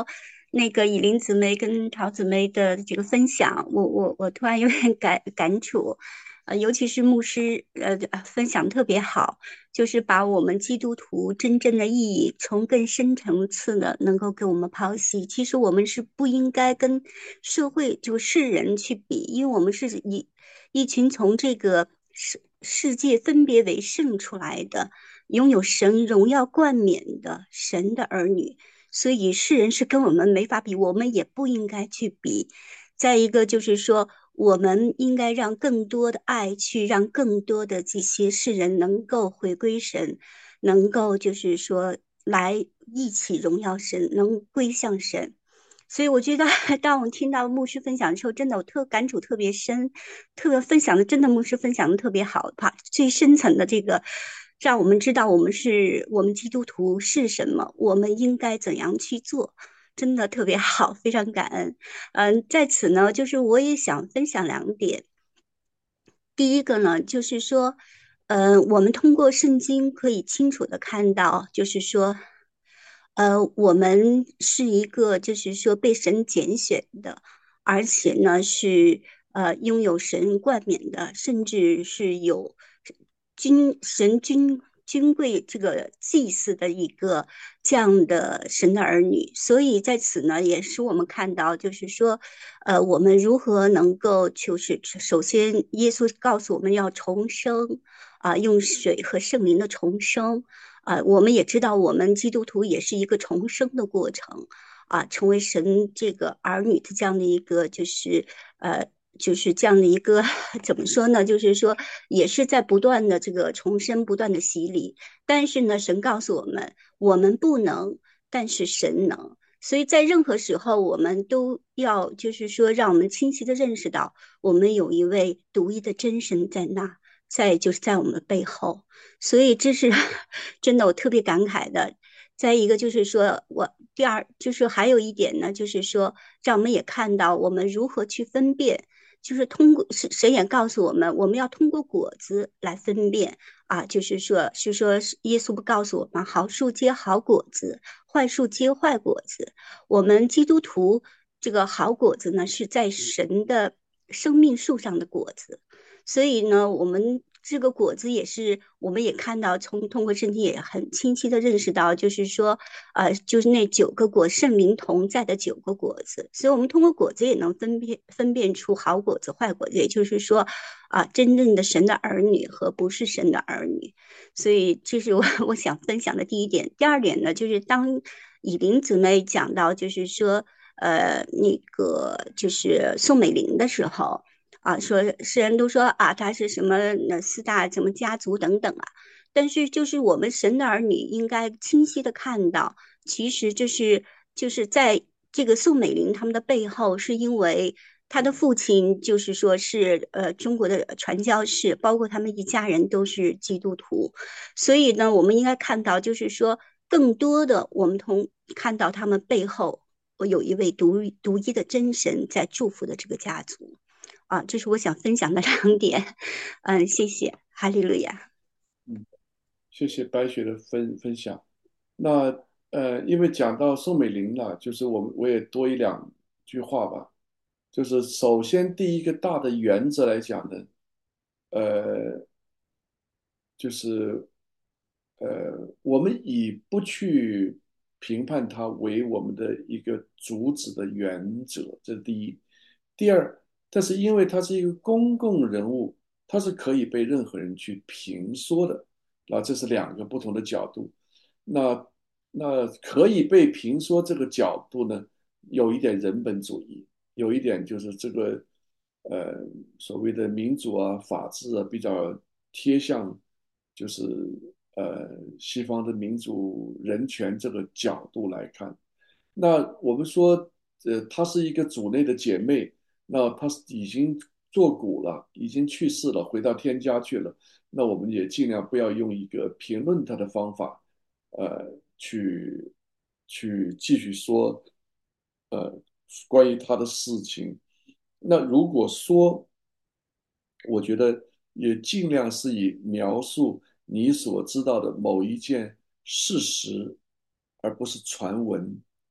那个以琳姊妹跟陶姊妹的这个分享，我我我突然有点感感触，呃，尤其是牧师呃分享特别好，就是把我们基督徒真正的意义从更深层次的能够给我们剖析。其实我们是不应该跟社会就世人去比，因为我们是一一群从这个世世界分别为圣出来的，拥有神荣耀冠冕的神的儿女。所以世人是跟我们没法比，我们也不应该去比。再一个就是说，我们应该让更多的爱去让更多的这些世人能够回归神，能够就是说来一起荣耀神，能归向神。所以我觉得，当我听到牧师分享的时候，真的我特感触特别深，特别分享的真的牧师分享的特别好，把最深层的这个，让我们知道我们是我们基督徒是什么，我们应该怎样去做，真的特别好，非常感恩。嗯，在此呢，就是我也想分享两点。第一个呢，就是说，呃，我们通过圣经可以清楚的看到，就是说，呃，我们是一个就是说被神拣选的，而且呢是呃拥有神冠冕的，甚至是有君神君君贵这个祭祀的一个这样的神的儿女。所以在此呢，也使我们看到，就是说，呃，我们如何能够就是首先，耶稣告诉我们要重生啊、用水和圣灵的重生。啊，我们也知道，我们基督徒也是一个重生的过程啊，成为神这个儿女的这样的一个，就是呃，就是这样的一个怎么说呢？就是说，也是在不断的这个重生，不断的洗礼。但是呢，神告诉我们，我们不能，但是神能。所以在任何时候，我们都要就是说，让我们清晰的认识到，我们有一位独一的真神在那，在就是在我们背后。所以这是真的，我特别感慨的。再一个就是说，我第二就是还有一点呢，就是说，让我们也看到我们如何去分辨，就是通过神神也告诉我们，我们要通过果子来分辨啊，就是说，是说耶稣不告诉我们，好树结好果子，坏树结坏果子。我们基督徒这个好果子呢，是在神的生命树上的果子。所以呢，我们这个果子也是，我们也看到从通过圣经也很清晰的认识到，就是说，呃，就是那九个果圣灵同在的九个果子，所以我们通过果子也能分辨分辨出好果子、坏果子，也就是说，啊、真正的神的儿女和不是神的儿女。所以这是我我想分享的第一点。第二点呢，就是当以琳姊妹讲到，就是说，呃，那个就是宋美龄的时候。啊，说世人都说啊，他是什么那四大什么家族等等啊，但是就是我们神的儿女应该清晰的看到，其实就是就是在这个宋美龄他们的背后，是因为他的父亲就是说是呃中国的传教士，包括他们一家人都是基督徒，所以呢，我们应该看到，就是说更多的我们从看到他们背后，我有一位独独一的真神在祝福的这个家族。啊，这是我想分享的两点。嗯，谢谢，哈利路亚。 嗯，谢谢白雪的分分享。那呃，因为讲到宋美龄了，就是我们我也多一两句话吧。就是首先第一个大的原则来讲呢，呃，就是呃，我们以不去评判它为我们的一个主旨的原则，这是第一。第二，但是因为他是一个公共人物，他是可以被任何人去评说的，那这是两个不同的角度。那那可以被评说这个角度呢，有一点人本主义，有一点就是这个呃所谓的民主啊、法治啊，比较贴向就是呃西方的民主人权这个角度来看。那我们说，呃，她是一个主内的姐妹，那她已经作古了，已经去世了，回到天家去了。那我们也尽量不要用一个评论她的方法，呃，去去继续说，呃，关于她的事情。那如果说，我觉得也尽量是以描述你所知道的某一件事实，而不是传闻。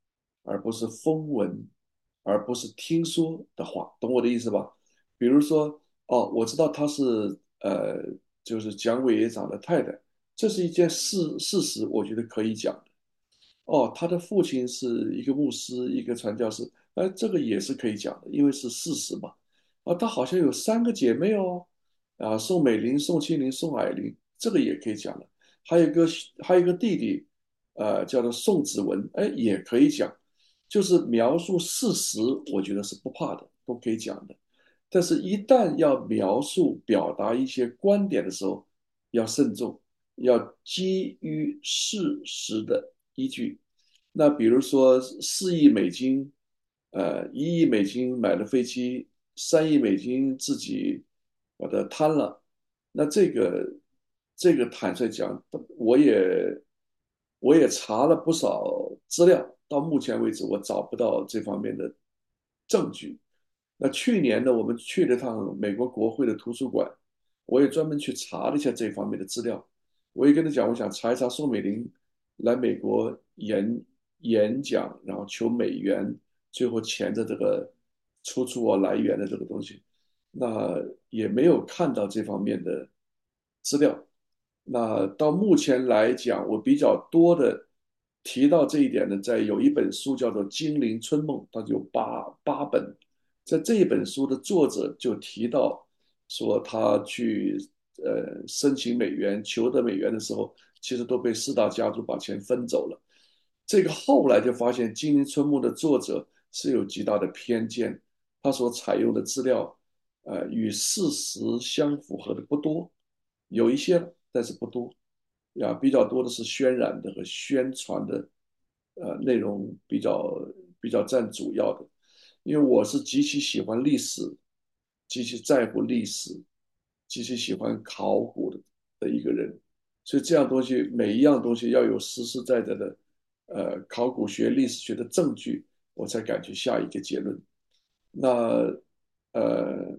而不是风闻，而不是听说的话，懂我的意思吧？比如说，哦，我知道她是呃，就是蒋委员长的太太，这是一件事事实，我觉得可以讲的。哦，他的父亲是一个牧师，一个传教士，哎，这个也是可以讲的，因为是事实嘛。啊，他好像有三个姐妹哦，啊，宋美龄、宋庆龄、宋霭龄，这个也可以讲的。还有一个还有一个弟弟，呃，叫做宋子文，哎，也可以讲。就是描述事实，我觉得是不怕的，都可以讲的。但是，一旦要描述、表达一些观点的时候，要慎重，要基于事实的依据。那比如说，四亿美金，呃，一亿美金买了飞机，三亿美金自己把它贪了，那这个这个坦率讲，我也我也查了不少资料，到目前为止我找不到这方面的证据。那去年呢，我们去了趟美国国会的图书馆，我也专门去查了一下这方面的资料。我也跟他讲，我想查一查宋美龄来美国演演讲，然后求美元，最后钱的这个出处啊来源的这个东西，那也没有看到这方面的资料。那到目前来讲，我比较多的提到这一点呢，在有一本书叫做《精灵春梦》，它有八八本，在这一本书的作者就提到说，他去呃申请美元、求得美元的时候，其实都被四大家族把钱分走了。这个后来就发现，《精灵春梦》的作者是有极大的偏见，他所采用的资料，呃，与事实相符合的不多，有一些，但是不多，呀，比较多的是渲染的和宣传的，呃，内容比较比较占主要的。因为我是极其喜欢历史，极其在乎历史，极其喜欢考古的的一个人，所以这样东西每一样东西要有实实在在的，呃，考古学、历史学的证据，我才敢去下一个结论。那呃，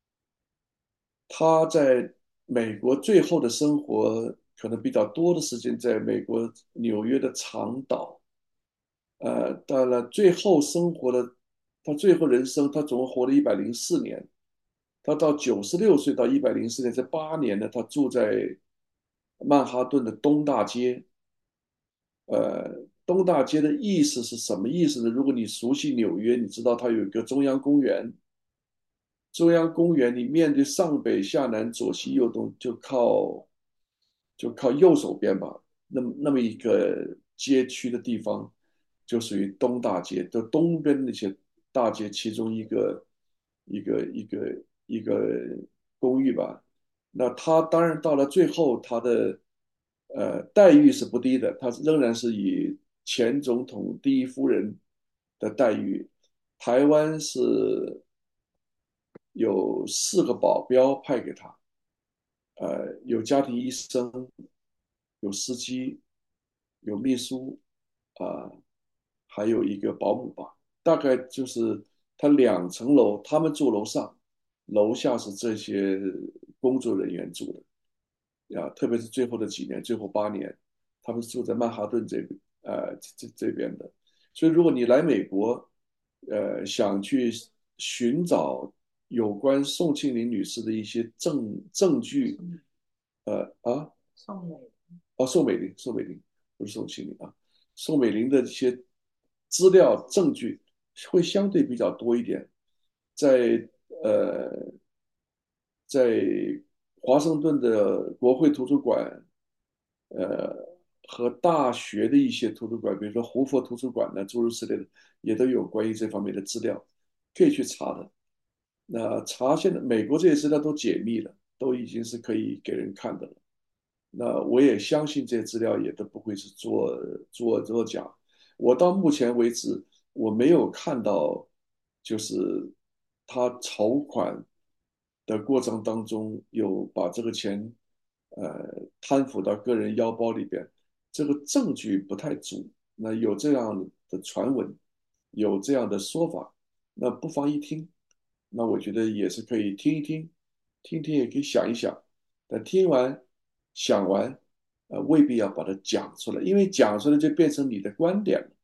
他在美国最后的生活可能比较多的时间在美国纽约的长岛，呃，当然最后生活的他最后人生，他总共活了一百零四年。他到九十六岁到一百零四年这八年呢，他住在曼哈顿的东大街。呃，东大街的意思是什么意思呢？如果你熟悉纽约，你知道它有一个中央公园。中央公园你面对上北下南左西右东，就靠就靠右手边吧，那么那么一个街区的地方，就属于东大街，就东边那些大街其中一个一个一个一个公寓吧。那他当然到了最后，他的呃待遇是不低的，他仍然是以前总统第一夫人的待遇。台湾是有四个保镖派给他，呃，有家庭医生，有司机，有秘书，啊、呃还有一个保姆吧。大概就是他两层楼，他们住楼上，楼下是这些工作人员住的。呀，特别是最后的几年，最后八年，他们是住在曼哈顿这边，呃，这这边的。所以，如果你来美国，呃，想去寻找有关宋庆龄女士的一些证证据，呃啊， 宋美哦，宋美龄，宋美龄不是宋庆龄啊，宋美龄的一些资料证据会相对比较多一点，在呃，在华盛顿的国会图书馆，呃，和大学的一些图书馆，比如说胡佛图书馆呢，诸如此类的，也都有关于这方面的资料，可以去查的。那查现在美国这些资料都解密了，都已经是可以给人看的了。那我也相信这些资料也都不会是做做作假。我到目前为止，我没有看到，就是他筹款的过程当中有把这个钱，呃，贪腐到个人腰包里边，这个证据不太足。那有这样的传闻，有这样的说法，那不妨一听，那我觉得也是可以听一听，听听也可以想一想。但听完、想完，呃，未必要把它讲出来，因为讲出来就变成你的观点了。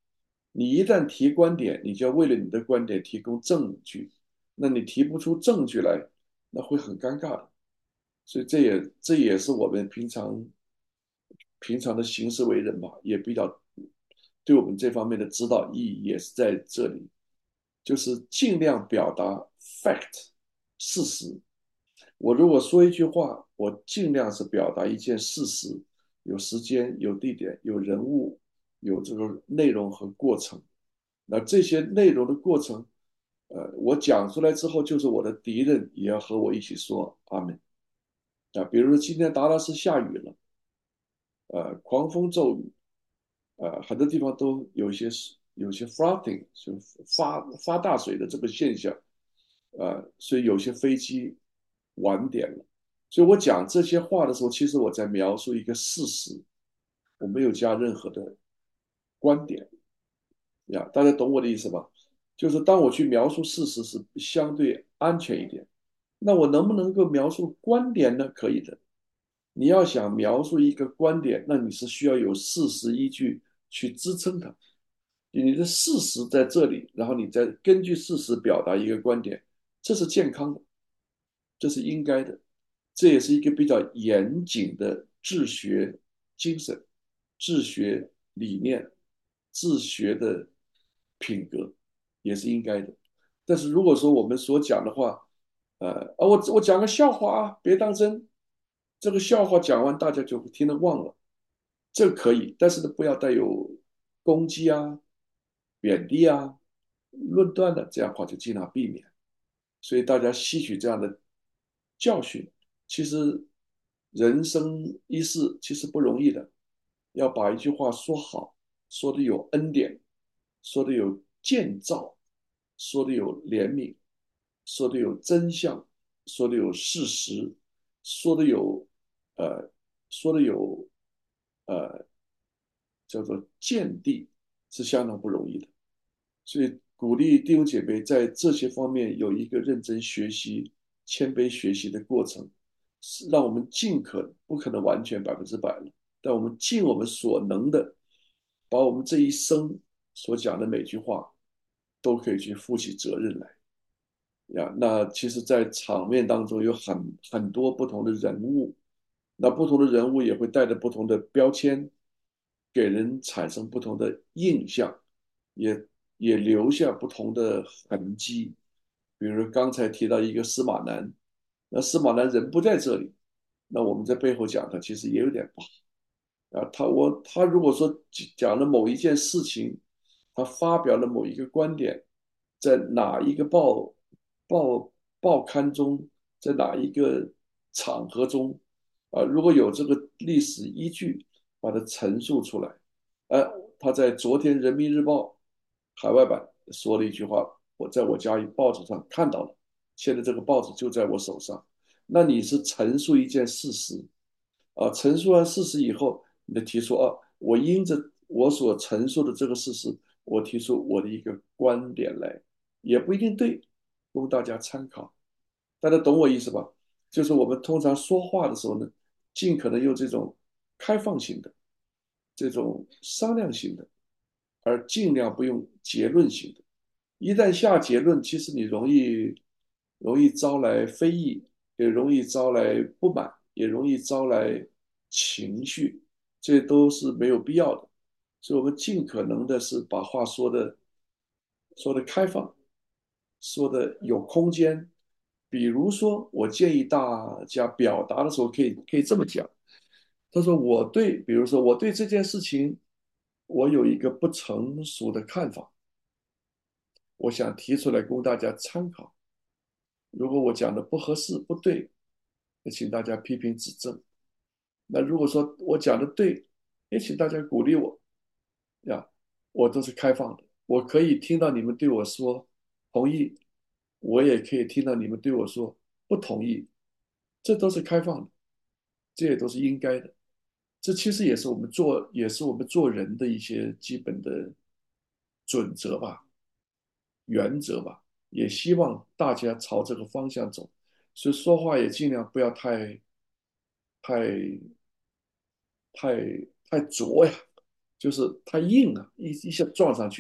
你一旦提观点，你就要为了你的观点提供证据，那你提不出证据来，那会很尴尬的。所以这也这也是我们平常平常的行事为人吧，也比较对我们这方面的指导意义也是在这里，就是尽量表达 fact 事实。我如果说一句话，我尽量是表达一件事实，有时间、有地点、有人物、有这个内容和过程。那这些内容的过程，呃，我讲出来之后，就是我的敌人也要和我一起说阿门啊。比如说今天达拉斯下雨了，呃，狂风骤雨，呃，很多地方都有一些有些 flooding，就发发大水的这个现象，呃，所以有些飞机晚点了。所以我讲这些话的时候，其实我在描述一个事实，我没有加任何的观点呀，大家懂我的意思吧？就是当我去描述事实是相对安全一点，那我能不能够描述观点呢？可以的。你要想描述一个观点，那你是需要有事实依据去支撑它。你的事实在这里，然后你再根据事实表达一个观点，这是健康的，这是应该的，这也是一个比较严谨的治学精神、治学理念、治学的品格，也是应该的。但是如果说我们所讲的话，呃，啊，我我讲个笑话啊，别当真。这个笑话讲完，大家就听得忘了。这个可以，但是呢，不要带有攻击啊、贬低啊、论断的，这样的话就尽量避免。所以大家吸取这样的教训，其实人生一世其实不容易的，要把一句话说好，说的有恩典，说的有建造，说的有怜悯，说的有真相，说的有事实，说的有呃，说的有呃，叫做见地，是相当不容易的。所以鼓励弟兄姐妹在这些方面有一个认真学习、谦卑学习的过程，是让我们尽可不可能完全百分之百了，但我们尽我们所能的，把我们这一生所讲的每句话都可以去负起责任来呀。那其实，在场面当中有很很多不同的人物，那不同的人物也会带着不同的标签，给人产生不同的印象。也也留下不同的痕迹。比如刚才提到一个司马南，那司马南人不在这里，那我们在背后讲他其实也有点不好啊。他我他如果说讲了某一件事情，他发表了某一个观点，在哪一个报报报刊中，在哪一个场合中，啊，如果有这个历史依据，把它陈述出来，呃，他在昨天《人民日报》海外版说了一句话，我在我家报纸上看到了，现在这个报纸就在我手上。那你是陈述一件事实，啊，陈述完事实以后，你的提出啊，我因着我所陈述的这个事实，我提出我的一个观点来，也不一定对，供大家参考。大家懂我意思吧？就是我们通常说话的时候呢，尽可能用这种开放性的、这种商量性的，而尽量不用结论性的。一旦下结论，其实你容易容易招来非议，也容易招来不满，也容易招来情绪，这都是没有必要的。所以，我们尽可能的是把话说的说的开放，说的有空间。比如说，我建议大家表达的时候，可以可以这么讲。他说：“我对，比如说我对这件事情，我有一个不成熟的看法，我想提出来供大家参考。如果我讲的不合适、不对，也请大家批评指正。那如果说我讲的对，也请大家鼓励我呀，我都是开放的，我可以听到你们对我说同意，我也可以听到你们对我说不同意，这都是开放的，这也都是应该的。这其实也是我们做，也是我们做人的一些基本的准则吧。”原则吧，也希望大家朝这个方向走，所以说话也尽量不要太、太、太、太拙呀，就是太硬了，一一下撞上去，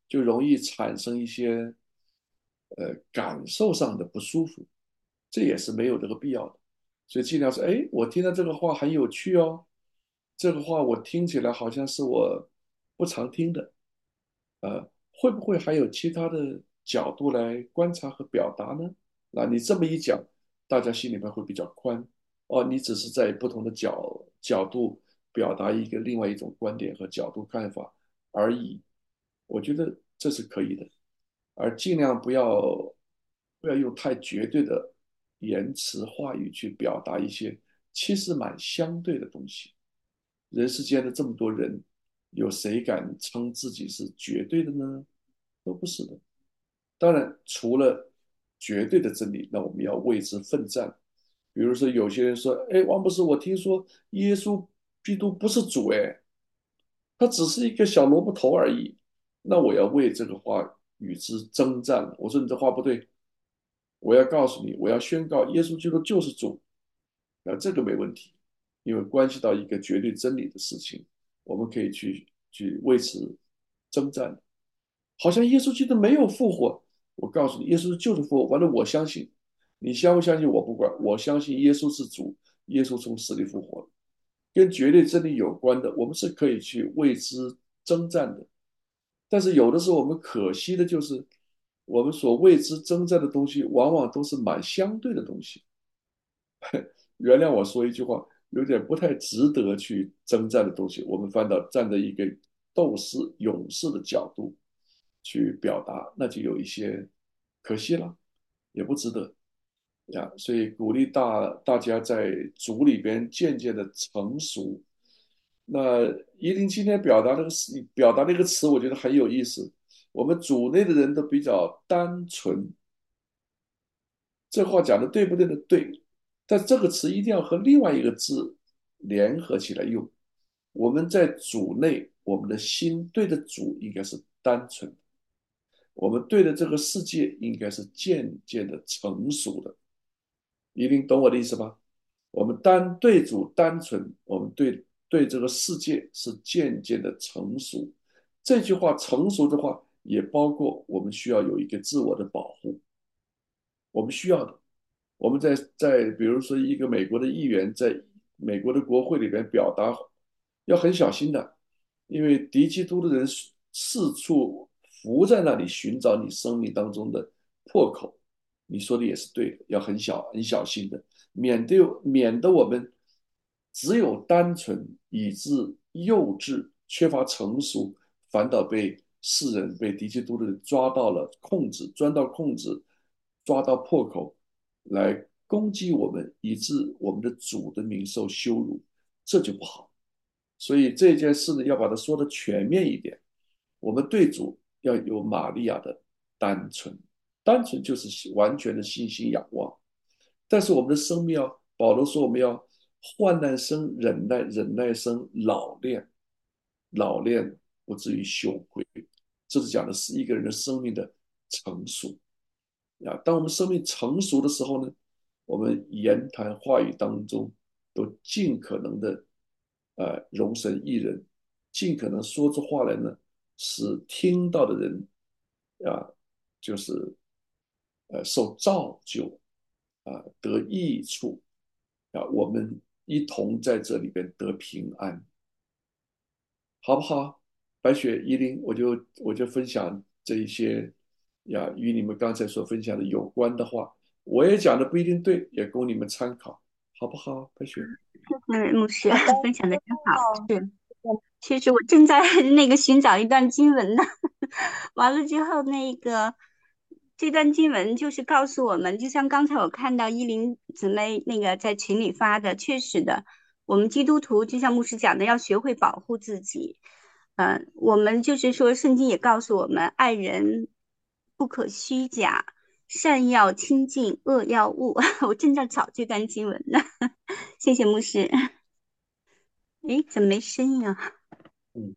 就容易产生一些呃感受上的不舒服，这也是没有这个必要的。所以尽量说，哎，我听到这个话很有趣哦，这个话我听起来好像是我不常听的，呃，会不会还有其他的角度来观察和表达呢？那你这么一讲，大家心里面会比较宽。哦，你只是在不同的角角度表达一个另外一种观点和角度看法而已。我觉得这是可以的，而尽量不要不要用太绝对的言辞话语去表达一些其实蛮相对的东西。人世间的这么多人，有谁敢称自己是绝对的呢？都不是的。当然，除了绝对的真理，那我们要为之奋战。比如说，有些人说：“哎，王博士，我听说耶稣基督不是主，哎，他只是一个小萝卜头而已。”那我要为这个话与之征战。我说你这话不对，我要告诉你，我要宣告耶稣基督就是主。那这个没问题，因为关系到一个绝对真理的事情，我们可以去去为此征战。好像耶稣基督没有复活，我告诉你，耶稣就是复活。完了，我相信，你相不相信我不管，我相信耶稣是主，耶稣从死里复活了，跟绝对真理有关的，我们是可以去为之征战的。但是有的时候我们可惜的就是，我们所为之征战的东西，往往都是蛮相对的东西。原谅我说一句话，有点不太值得去征战的东西，我们反倒站在一个斗士、勇士的角度去表达，那就有一些可惜了，也不值得呀。所以鼓励大大家在组里边渐渐的成熟。那依林今天表达那个词，表达那个词，我觉得很有意思。我们组内的人都比较单纯，这话讲的对不对呢？对，但这个词一定要和另外一个字联合起来用。我们在主内，我们的心对的主应该是单纯的，我们对的这个世界应该是渐渐的成熟的。一定懂我的意思吧？我们单对主单纯，我们对对这个世界是渐渐的成熟。这句话成熟的话，也包括我们需要有一个自我的保护，我们需要的。我们在在比如说一个美国的议员在美国的国会里边表达，要很小心的，因为敌基督的人四处伏在那里寻找你生命当中的破口。你说的也是对的，要很小很小心的，免得免得我们只有单纯以致幼稚，缺乏成熟，反倒被世人被敌基督的人抓到了控制，钻到控制，抓到破口，来攻击我们，以致我们的主的名受羞辱，这就不好。所以这件事呢，要把它说的全面一点。我们对主要有玛利亚的单纯，单纯就是完全的信心仰望。但是我们的生命要，保罗说我们要患难生忍耐，忍耐生老练，老练不至于羞愧。这是讲的是一个人的生命的成熟啊。当我们生命成熟的时候呢，我们言谈话语当中都尽可能的呃容神一人，尽可能说出话来呢，使听到的人啊，就是呃受造就啊得益处啊，我们一同在这里边得平安，好不好？白雪依林，我就我就分享这一些呀，与你们刚才所分享的有关的话，我也讲的不一定对，也供你们参考，好不好？白雪。 嗯，牧师好的， 分享的真好。 哦， 是，其实我正在那个寻找一段经文呢。完了之后，那个这段经文就是告诉我们，就像刚才我看到依林姊妹那个在群里发的，确实的，我们基督徒就像牧师讲的，要学会保护自己。嗯、呃，我们就是说，圣经也告诉我们，爱人不可虚假，善要亲近，恶要恶。我正在找这段经文呢。谢谢牧师。诶，怎么没声音啊？ 嗯，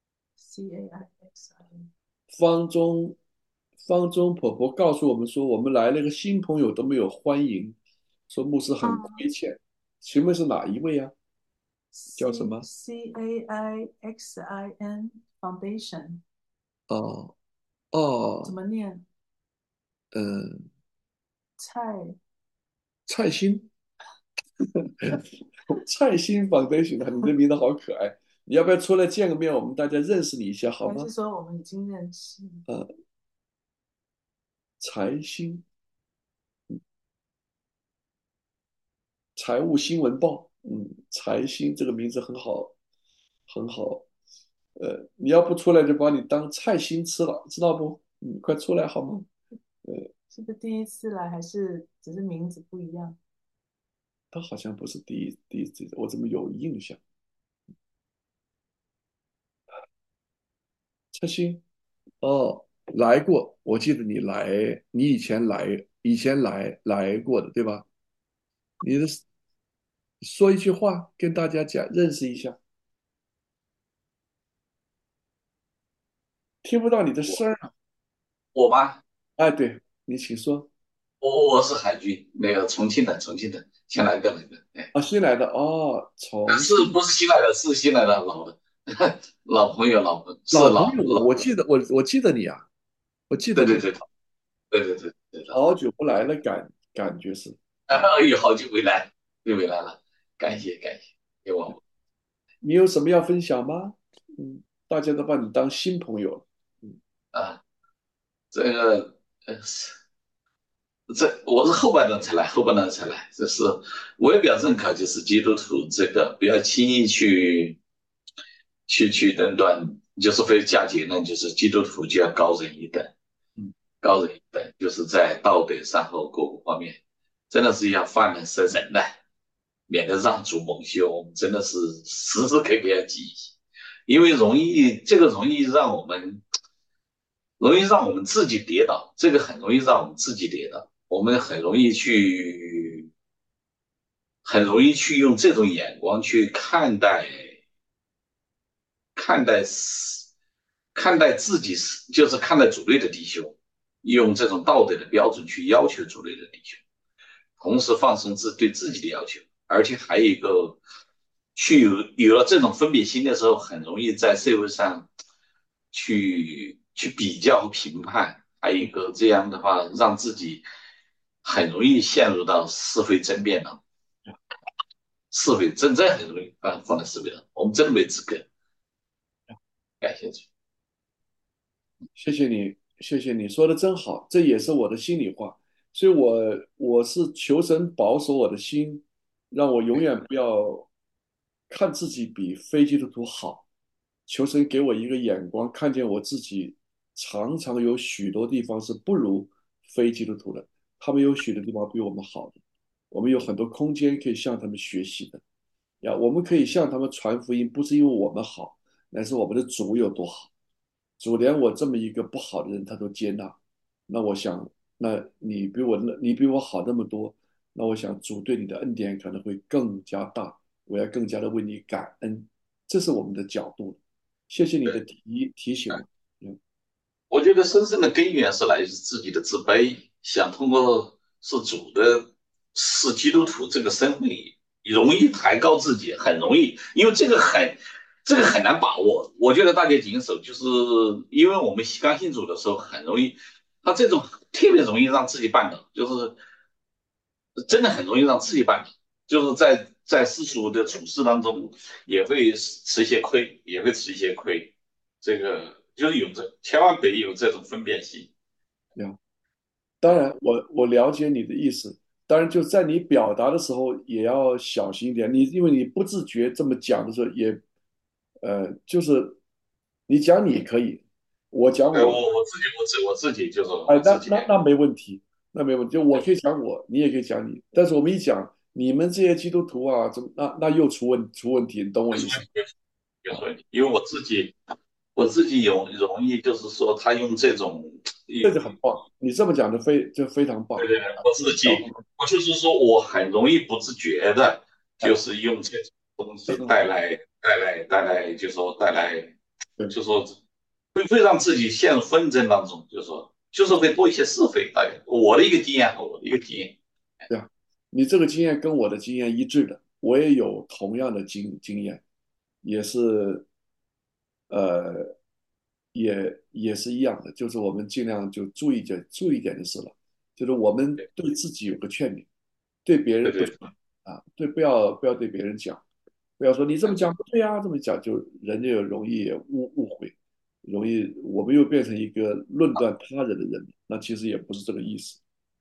C A I X I N。 方中方中婆婆告诉我们说，我们来了个新朋友都没有欢迎，说牧师很哦， 亏欠。请问是哪一位啊？叫什 C 么？ C A I X I N Foundation。 哦， 哦， 怎么念？ 嗯， 蔡蔡心，蔡心 Foundation 啊，你的名字好可爱。你要不要出来见个面，我们大家认识你一下好还是吗？ 说我们已经认识？ 呃，财新财务新闻报，嗯，财新这个名字很好，很好。呃，你要不出来就把你当菜心吃了，知道不？嗯，快出来好吗？呃， 是不是第一次来，还是只是名字不一样？ 他好像不是第一第一次，我怎么有印象？菜心，哦，来过，我记得你来，你以前来，以前来来过的，对吧？你的说一句话跟大家讲，认识一下，听不到你的声儿啊。 我吗？ 哎，对，你请说。 我我是海军，那个重庆的，重庆的，新来的那个，哎， 啊，新来的哦，重是庆不是新来的？是新来的老的，老朋友，老朋是老朋友， 老老， 我记得我我记得你啊，我记得你， 对对对对对对对的， 好久不来了，感感觉是，嗯， 哎呦，好久没来，又回来了，感谢感谢，给我你有什么要分享吗？嗯，大家都把你当新朋友了，嗯， 啊，这个呃是这我是后半段才来，后半段才来，这是我也比较认可，就是基督徒这个不要轻易去去去论断，就是非下结论，就是基督徒就要高人一等。 嗯， 高人一等，就是在道德上和各个方面，真的是要放人生人的，免得让主蒙羞。我们真的是时时刻刻要记忆，因为容易这个容易让我们容易让我们自己跌倒，这个很容易让我们自己跌倒，我们很容易去很容易去用这种眼光去看待看待看待自己是就是看待主内的弟兄，用这种道德的标准去要求主内的弟兄，同时放松自对自己的要求，而且还有一个，去有有了这种分别心的时候，很容易在社会上去去比较和评判，还有一个这样的话，让自己很容易陷入到是非争辩了，是非真正很容易啊放在是非上，我们真的没资格。感谢主。 谢谢你，谢谢你说的真好，这也是我的心里话，所以我我是求神保守我的心，让我永远不要看自己比非基督徒好，求神给我一个眼光，看见我自己常常有许多地方是不如非基督徒的，他们有许多地方比我们好的，我们有很多空间可以向他们学习的。呀，我们可以向他们传福音，不是因为我们好，乃是我们的主有多好。主连我这么一个不好的人，他都接纳。那我想，那你比我那，你比我好那么多，那我想主对你的恩典可能会更加大，我要更加的为你感恩。这是我们的角度。谢谢你的提提醒我。嗯， 我觉得深深的根源是来自自己的自卑，想通过是主的，是基督徒这个身份，容易抬高自己，很容易，因为这个很，这个很难把握。我觉得大家谨守，就是因为我们刚信主的时候很容易，他这种特别容易让自己绊倒，就是真的很容易让自己绊倒，就是在在世俗的处事当中也会吃一些亏，也会吃一些亏。这个就是有这，千万别有这种分辨心。 这样。当然我，我了解你的意思。当然，就在你表达的时候也要小心一点。你因为你不自觉这么讲的时候也，呃，就是你讲你可以，我讲呃，我我， 我自己我自我自己就是哎， 我自己， 那那那没问题，那没问题。就我可以讲我，你也可以讲你。但是我们一讲你们这些基督徒啊，怎么那那又出问出问题，你懂我意思有时候啊？ 因为我自己我自己有容易就是说他用这种， 这就很棒，你这么讲的非就非常棒对对对， 啊！ 我这个角度自己我就是说我很容易不自觉的，就哎， 是用这种东西这很好， 带来带来带来，就说带来， 对就说会会让自己陷入纷争当中，就说就是会多一些是非。大概我的一个经验，我的一个经验。 对啊，你这个经验跟我的经验一致的，我也有同样的经经验，也是呃也也是一样的，就是我们尽量就注意点注意点就是了，就是我们对对自己有个劝勉，对别人不对对啊，对，不要不要对别人讲，不要说你这么讲不对啊，这么讲就人家又容易误误会，容易我们又变成一个论断他人的人，那其实也不是这个意思。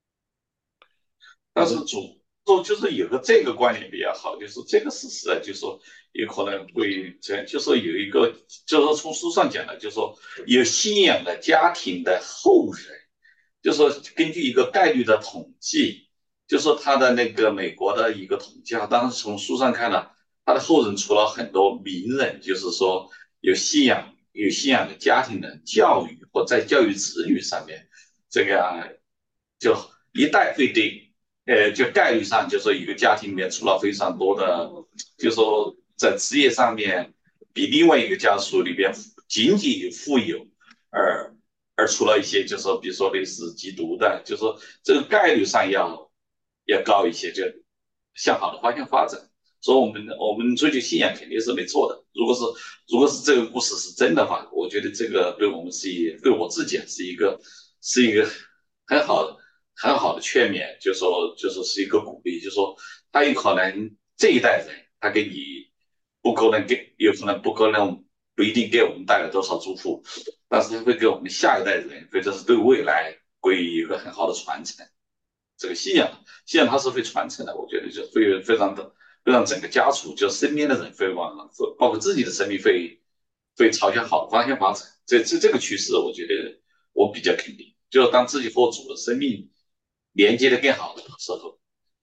好的。 但是主说就是有个这个观点比较好，就是这个事实啊，就是说有可能会这样，就是说有一个，就是说从书上讲的，就是说有信仰的家庭的后人，就是说根据一个概率的统计，就是说他的那个美国的一个统计啊，当时从书上看了，他的后人除了很多名人，就是说有信仰有信仰的家庭的教育或在教育子女上面，这个啊就一代会对。呃，就概率上，就说一个家庭里面出了非常多的，就说在职业上面比另外一个家属里边仅仅富有，而而出了一些，就说比如说类似缉毒的，就说这个概率上要要高一些，就向好的方向发展。所以我们我们追求信仰肯定是没错的。如果是如果是这个故事是真的话，我觉得这个对我们是一对我自己是一个是一个很好的。很好的劝勉，就说就说是一个鼓励，就说他有可能这一代人他给你不可能给，有可能不可能不一定给我们带来多少祝福，但是他会给我们下一代人，或者是对未来会有一个很好的传承。这个信仰，信仰它是会传承的，我觉得就会非常的会让整个家族就身边的人会往，包括自己的生命会会朝向好的方向发展。这这这个趋势，我觉得我比较肯定。就是当自己和主的生命连接的更好的时候，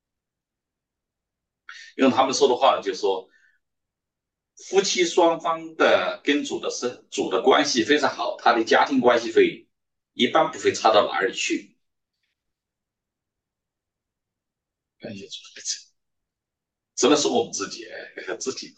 用他们说的话，就说夫妻双方的跟主的生主的关系非常好，他的家庭关系会一般不会差到哪里去。感谢主，只能说我们自己自己。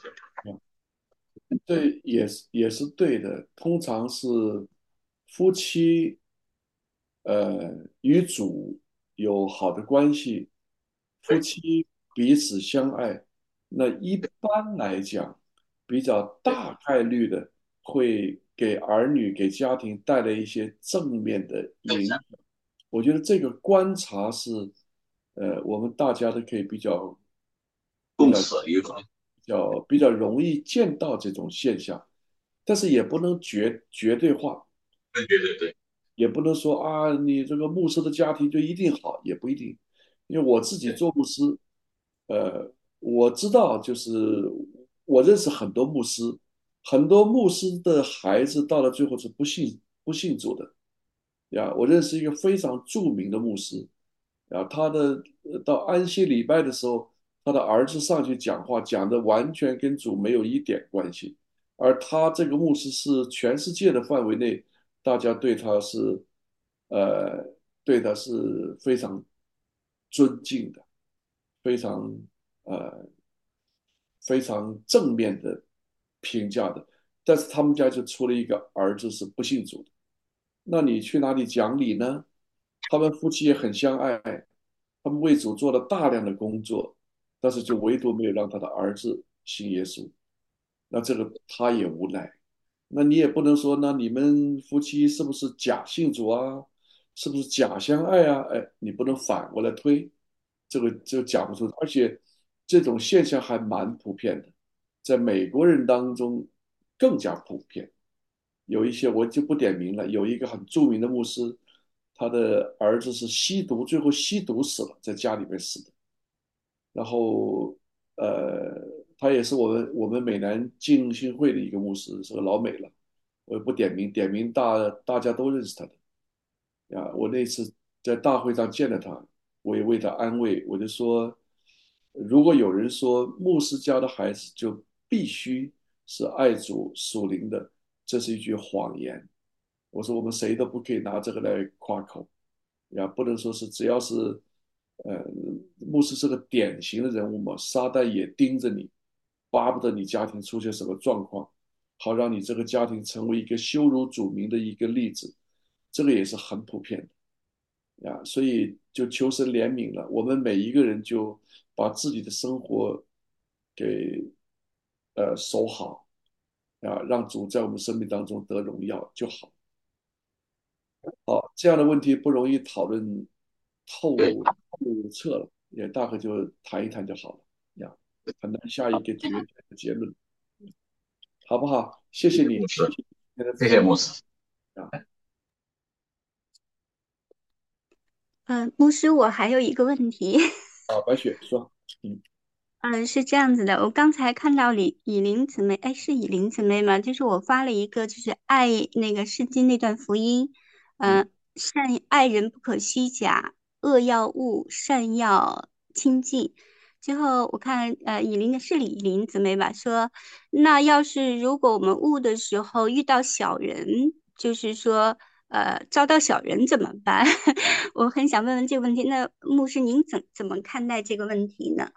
对，也是也是对的。通常是夫妻呃与主有好的关系，夫妻彼此相爱，那一般来讲，比较对大概率的会给儿女、给家庭带来一些正面的影响。我觉得这个观察是，呃，我们大家都可以比较比较共识有可能。 比较比较容易见到这种现象，但是也不能绝绝对化， 对对对对也不能说啊，你这个牧师的家庭就一定好，也不一定。因为我自己对做牧师，呃，我知道，就是我认识很多牧师，很多牧师的孩子到了最后是不信不信主的呀。我认识一个非常著名的牧师，啊，他的呃到安息礼拜的时候，他的儿子上去讲话，讲的完全跟主没有一点关系，而他这个牧师是全世界的范围内。大家对他是，呃，对他是非常尊敬的，非常呃非常正面的评价的。但是他们家就出了一个儿子是不信主的，那你去哪里讲理呢？他们夫妻也很相爱，他们为主做了大量的工作，但是就唯独没有让他的儿子信耶稣。那这个他也无奈。那你也不能说，那你们夫妻是不是假信主啊？是不是假相爱啊？哎，你不能反过来推，这个就讲不出。而且这种现象还蛮普遍的，在美国人当中更加普遍。有一些我就不点名了，有一个很著名的牧师，他的儿子是吸毒，最后吸毒死了，在家里面死的。然后呃，他也是我们我们美南浸信会的一个牧师，是个老美了，我也不点名，点名大大家都认识他的呀。我那次在大会上见了他，我也为他安慰，我就说，如果有人说牧师家的孩子就必须是爱主属灵的，这是一句谎言。我说我们谁都不可以拿这个来夸口。呀，不能说是只要是，呃，牧师是个典型的人物嘛，撒旦也盯着你，巴不得你家庭出现什么状况，好让你这个家庭成为一个羞辱主名的一个例子，这个也是很普遍的呀。所以就求神怜悯了，我们每一个人就把自己的生活给呃守好， 啊，让主在我们生命当中得荣耀就好。好，这样的问题不容易讨论对， 透透彻了，也大概就谈一谈就好了呀，很难下一个决结论，好不好？谢谢你，谢牧师， 谢你的谢分享谢牧师。 啊。 嗯，牧师，我还有一个问题。 啊，白雪说，嗯嗯，是这样子的，我刚才看到李以琳姊妹，哎，是以琳姊妹吗？就是我发了一个，就是爱那个圣经那段福音， 嗯嗯、善爱人不可虚假，恶要恶，善要亲近。最后我看，呃，以琳的是李以琳姊妹吧，说，那要是如果我们悟的时候遇到小人，就是说，呃，遭到小人怎么办？我很想问问这个问题。那牧师您怎怎么看待这个问题呢？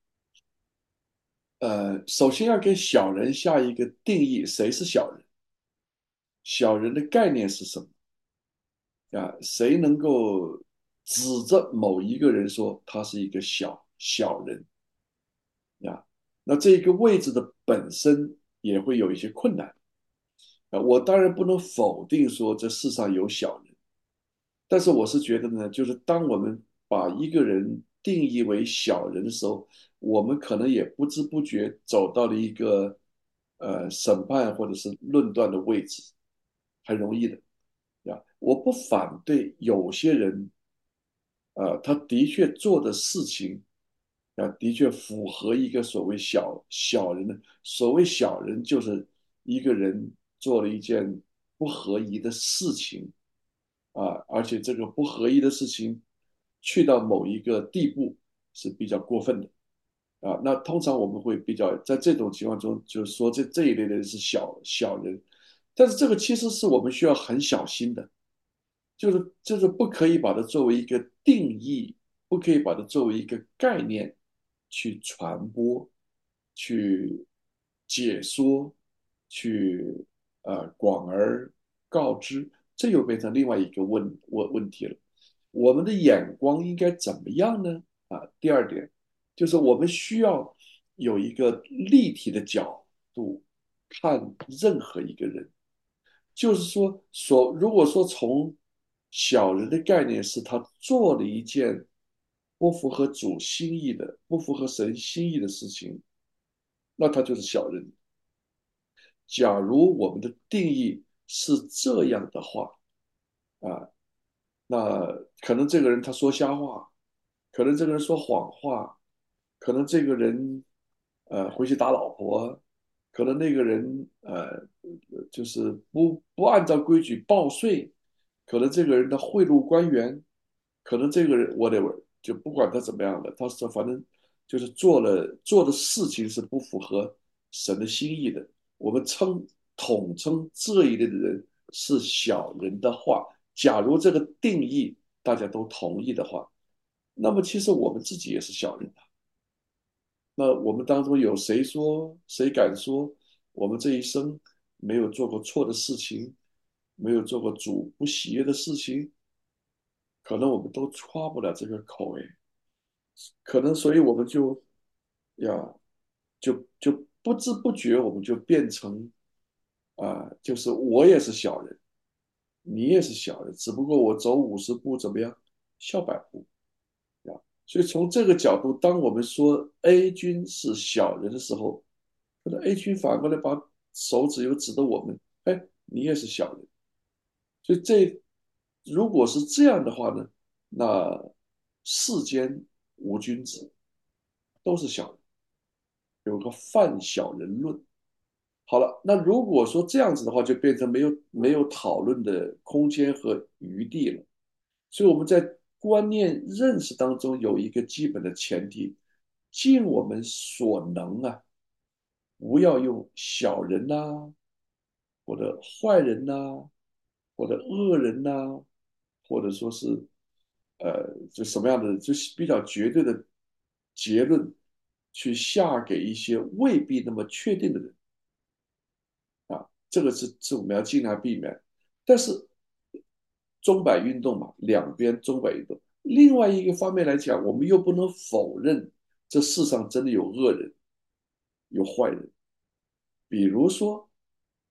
呃，首先要给小人下一个定义，谁是小人？小人的概念是什么？啊，谁能够指着某一个人说他是一个小小人啊？那这个位置的本身也会有一些困难啊。我当然不能否定说这世上有小人，但是我是觉得呢，就是当我们把一个人定义为小人的时候，我们可能也不知不觉走到了一个呃审判或者是论断的位置，很容易的。呀，我不反对有些人，呃，他的确做的事情，啊，的确符合一个所谓小小人的。所谓小人，就是一个人做了一件不合宜的事情，啊，而且这个不合宜的事情去到某一个地步是比较过分的，啊，那通常我们会比较在这种情况中，就是说这这一类的人是小小人，但是这个其实是我们需要很小心的。就是就是不可以把它作为一个定义，不可以把它作为一个概念去传播、去解说、去呃广而告之，这又变成另外一个问问问题了。我们的眼光应该怎么样呢？啊，第二点就是我们需要有一个立体的角度看任何一个人。就是说，所如果说从小人的概念是他做了一件不符合主心意的、不符合神心意的事情，那他就是小人。假如我们的定义是这样的话，啊，那可能这个人他说瞎话，可能这个人说谎话，可能这个人呃回去打老婆，可能那个人呃就是不不按照规矩报税，可能这个人他贿赂官员，可能这个人 whatever 就不管他怎么样的，他说反正就是做了做的事情是不符合神的心意的。我们称统称这一类的人是小人的话，假如这个定义大家都同意的话，那么其实我们自己也是小人的。那我们当中有谁说，谁敢说，我们这一生没有做过错的事情，没有做过主不喜悦的事情？可能我们都夸不了这个口，哎，可能所以我们就呀，就就不知不觉我们就变成啊、就是我也是小人，你也是小人，只不过我走五十步怎么样，笑百步呀。所以从这个角度，当我们说 A 君是小人的时候，可能 A 君反过来把手指又指着我们，哎，你也是小人。所以这如果是这样的话呢，那世间无君子，都是小人，有个犯小人论。好了，那如果说这样子的话，就变成没有没有讨论的空间和余地了。所以我们在观念认识当中有一个基本的前提，尽我们所能啊，不要用小人呐、啊或者坏人呐、啊或者恶人呐、啊或者说是呃，就什么样的，就是比较绝对的结论，去下给一些未必那么确定的人。啊，这个是是我们要尽量避免。但是钟摆运动嘛，两边钟摆运动。另外一个方面来讲，我们又不能否认这世上真的有恶人，有坏人。比如说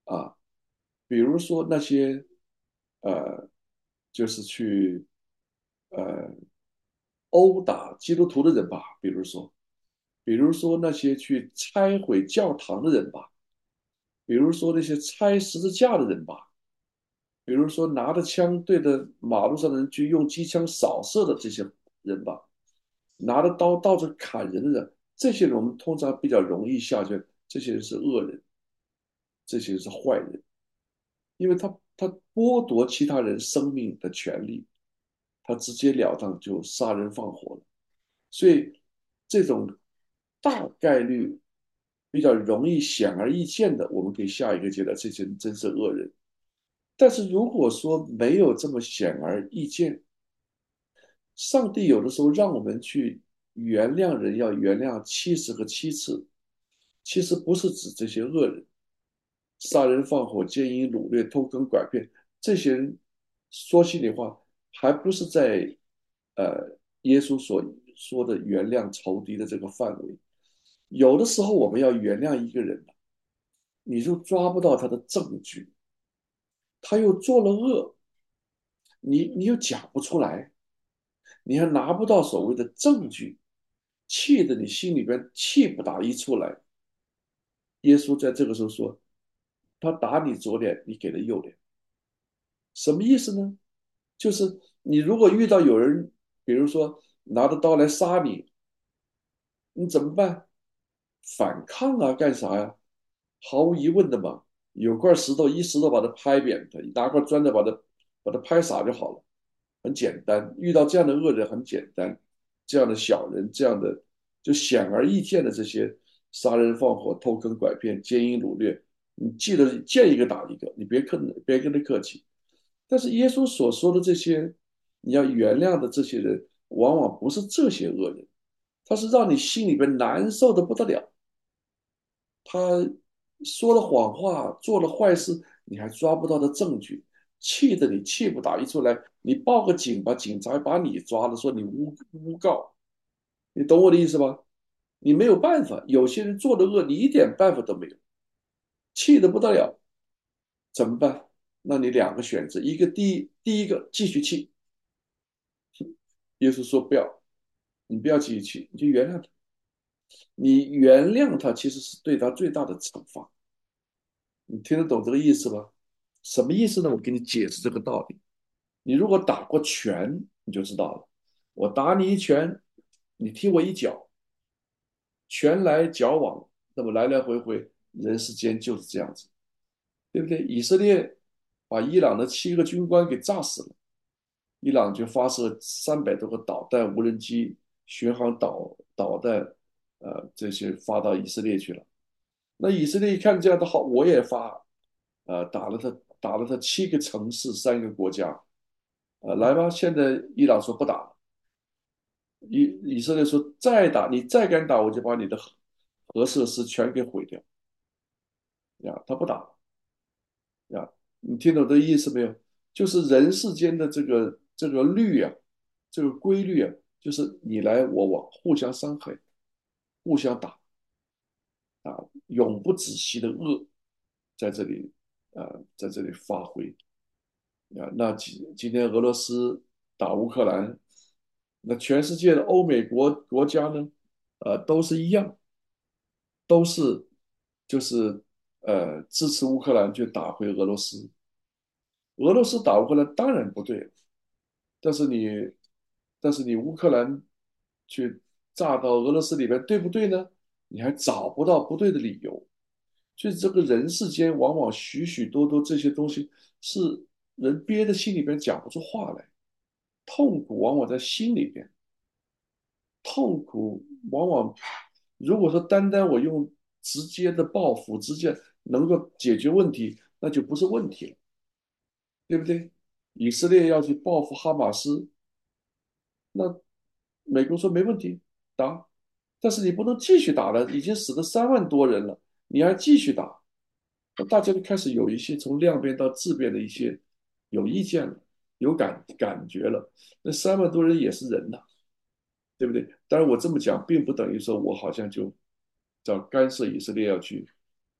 啊，比如说那些呃，就是去呃殴打基督徒的人吧，比如说，比如说那些去拆毁教堂的人吧，比如说那些拆十字架的人吧，比如说拿着枪对着马路上的人去用机枪扫射的这些人吧，拿着刀到处砍人的人，这些人我们通常比较容易下去，这些人是恶人，这些人是坏人，因为他他剥夺其他人生命的权利，他直截了当就杀人放火了。所以这种大概率比较容易显而易见的，我们可以下一个阶段，这些人真是恶人。但是如果说没有这么显而易见，上帝有的时候让我们去原谅人，要原谅七十个七次，其实不是指这些恶人，杀人放火、奸淫掳掠、偷耕拐骗，这些人说心里话，还不是在呃耶稣所说的原谅仇敌的这个范围。有的时候我们要原谅一个人，你就抓不到他的证据，他又做了恶，你你又讲不出来，你还拿不到所谓的证据，气得你心里边气不打一处来。耶稣在这个时候说，他打你左脸，你给他右脸，什么意思呢？就是你如果遇到有人，比如说拿着刀来杀你，你怎么办？反抗啊，干啥呀？毫无疑问的嘛，有块石头，一石头把它拍扁它，拿块砖头把它把它拍傻就好了，很简单。遇到这样的恶人很简单，这样的小人，这样的就显而易见的这些杀人放火、偷坑拐骗、奸淫掳掠，你记得见一个打一个，你别跟别跟他客气。但是耶稣所说的这些你要原谅的这些人，往往不是这些恶人，他是让你心里边难受的不得了。他说了谎话，做了坏事，你还抓不到的证据，气得你气不打一处来。你报个警吧，警察把你抓了，说你诬诬告，你懂我的意思吧？你没有办法，有些人做的恶，你一点办法都没有，气得不得了，怎么办？那你两个选择，一个第一第一个继续气，耶稣说不要，你不要继续气，你就原谅他。你原谅他，其实是对他最大的惩罚。你听得懂这个意思吧？什么意思呢？我给你解释这个道理。你如果打过拳，你就知道了。我打你一拳，你踢我一脚，拳来脚往，那么来来回回，人世间就是这样子，对不对？以色列把伊朗的七个军官给炸死了，伊朗就发射三百多个导弹、无人机、巡航导导弹，呃，这些发到以色列去了。那以色列一看这样的好，我也发，呃，打了他，打了他七个城市，三个国家，呃，来吧。现在伊朗说不打了，以以色列说再打，你再敢打，我就把你的核核设施全给毁掉。呀，他不打了呀，你听懂这意思没有？就是人世间的这个这个律啊，这个规律啊，就是你来我往，互相伤害，互相打啊，永不止息的恶在这里啊，在这里发挥。啊，那今今天俄罗斯打乌克兰，那全世界的欧美国国家呢，呃，都是一样，都是就是呃支持乌克兰去打回俄罗斯。俄罗斯打乌克兰当然不对，但是你但是你乌克兰去炸到俄罗斯里边，对不对呢？你还找不到不对的理由。所以这个人世间往往许许多多这些东西是人憋在心里边讲不出话来。痛苦往往在心里边，痛苦往往如果说单单我用直接的报复，直接能够解决问题，那就不是问题了，对不对？以色列要去报复哈马斯，那美国说没问题，打，但是你不能继续打了，已经死了三万多人了，你还继续打，那大家就开始有一些从量变到质变的一些有意见了，有感感觉了。那三万多人也是人呐，对不对？当然我这么讲，并不等于说我好像就叫干涉以色列要去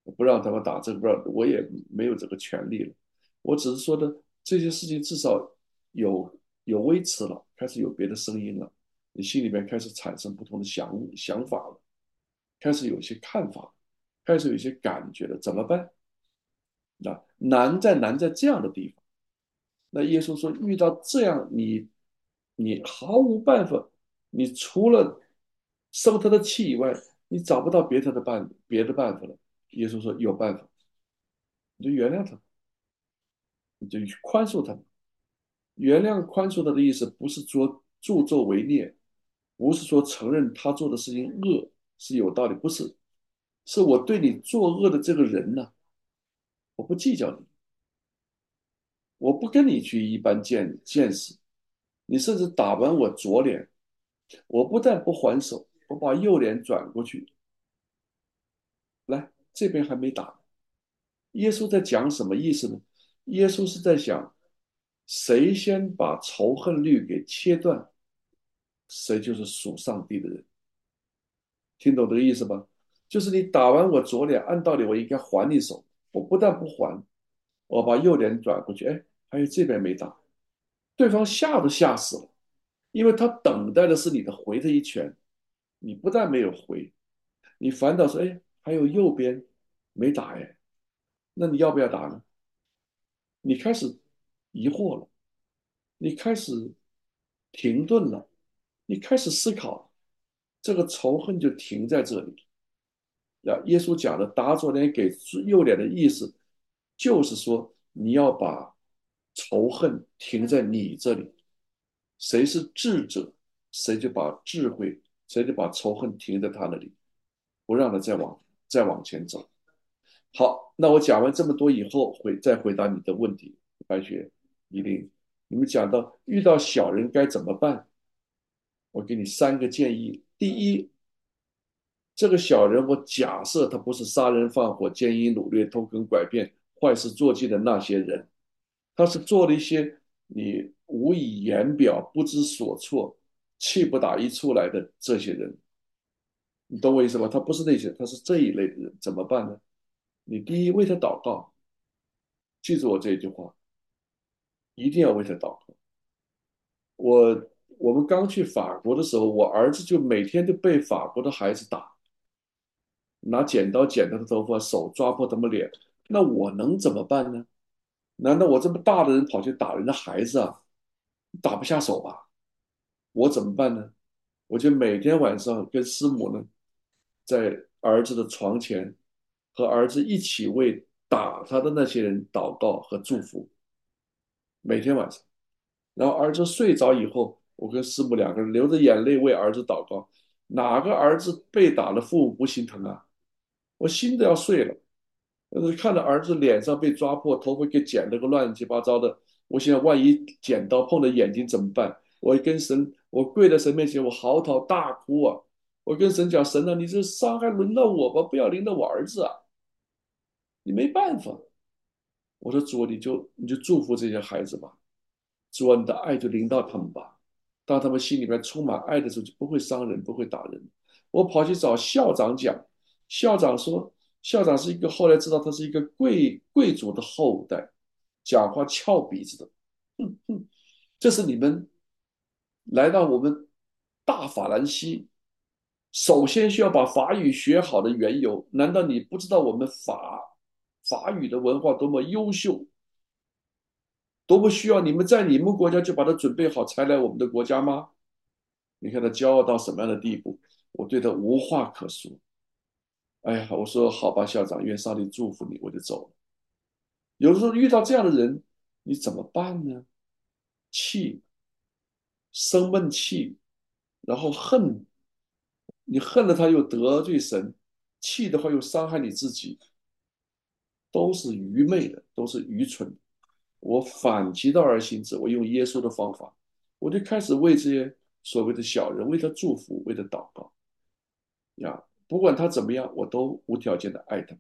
不让他们打这个，不让我也没有这个权利了。我只是说的这些事情至少有有微词了，开始有别的声音了，你心里面开始产生不同的想想法了，开始有一些看法，开始有一些感觉了，怎么办？那难在难在这样的地方。那耶稣说，遇到这样你你毫无办法，你除了生他的气以外，你找不到别的的办别的办法了。耶稣说有办法，你就原谅他，你就宽恕他。原谅宽恕他的意思不是说助纣为虐，不是说承认他做的事情恶是有道理，不是，是我对你作恶的这个人呢，我不计较你，我不跟你去一般见见识，你甚至打完我左脸，我不但不还手，我把右脸转过去，来这边还没打。耶稣在讲什么意思呢？耶稣是在想，谁先把仇恨律给切断，谁就是属上帝的人。听懂这个意思吧？就是你打完我左脸，按道理我应该还你手，我不但不还，我把右脸转过去，哎，还有这边没打，对方吓都吓死了，因为他等待的是你的回他一拳，你不但没有回，你反倒说，哎，还有右边没打哎，那你要不要打呢？你开始疑惑了，你开始停顿了，你开始思考，这个仇恨就停在这里。呀，耶稣讲的打左脸给右脸的意思，就是说你要把仇恨停在你这里，谁是智者，谁就把智慧，谁就把仇恨停在他那里，不让他再往再往前走。好，那我讲完这么多以后，回再回答你的问题，白雪、依林，你们讲到遇到小人该怎么办？我给你三个建议。第一，这个小人，我假设他不是杀人放火、奸淫掳掠、偷坑拐骗、坏事做尽的那些人，他是做了一些你无以言表、不知所措、气不打一处来的这些人，你懂我意思吧？他不是那些，他是这一类的人，怎么办呢？你第一为他祷告，记住我这句话，一定要为他祷告。我我们刚去法国的时候，我儿子就每天都被法国的孩子打，拿剪刀剪他的头发，手抓破他们脸。那我能怎么办呢？难道我这么大的人跑去打人的孩子啊？打不下手吧？我怎么办呢？我就每天晚上跟师母呢，在儿子的床前和儿子一起为打他的那些人祷告和祝福，每天晚上。然后儿子睡着以后，我跟师母两个人流着眼泪为儿子祷告。哪个儿子被打了，父母不心疼啊？我心都要碎了。但是看着儿子脸上被抓破，头发给剪了个乱七八糟的，我想万一剪刀碰到眼睛怎么办？我跟神，我跪在神面前，我嚎啕大哭啊！我跟神讲，神啊，你这伤害轮到我吧，不要临到我儿子啊！你没办法。我说主，你就你就祝福这些孩子吧，主啊，你的爱就临到他们吧。当他们心里面充满爱的时候，就不会伤人，不会打人。我跑去找校长讲，校长说，校长是一个后来知道他是一个贵贵族的后代，讲话翘鼻子的。哼哼，这是你们来到我们大法兰西，首先需要把法语学好的缘由。难道你不知道我们法法语的文化多么优秀，多么需要你们在你们国家就把它准备好才来我们的国家吗？你看他骄傲到什么样的地步，我对他无话可说。哎呀，我说好吧，校长，愿上帝祝福你，我就走了。有的时候遇到这样的人，你怎么办呢？气，生闷气，然后恨，你恨了他又得罪神，气的话又伤害你自己，都是愚昧的，都是愚蠢的。我反其道而行之，我用耶稣的方法，我就开始为这些所谓的小人，为他祝福，为他祷告呀。不管他怎么样，我都无条件的爱他们。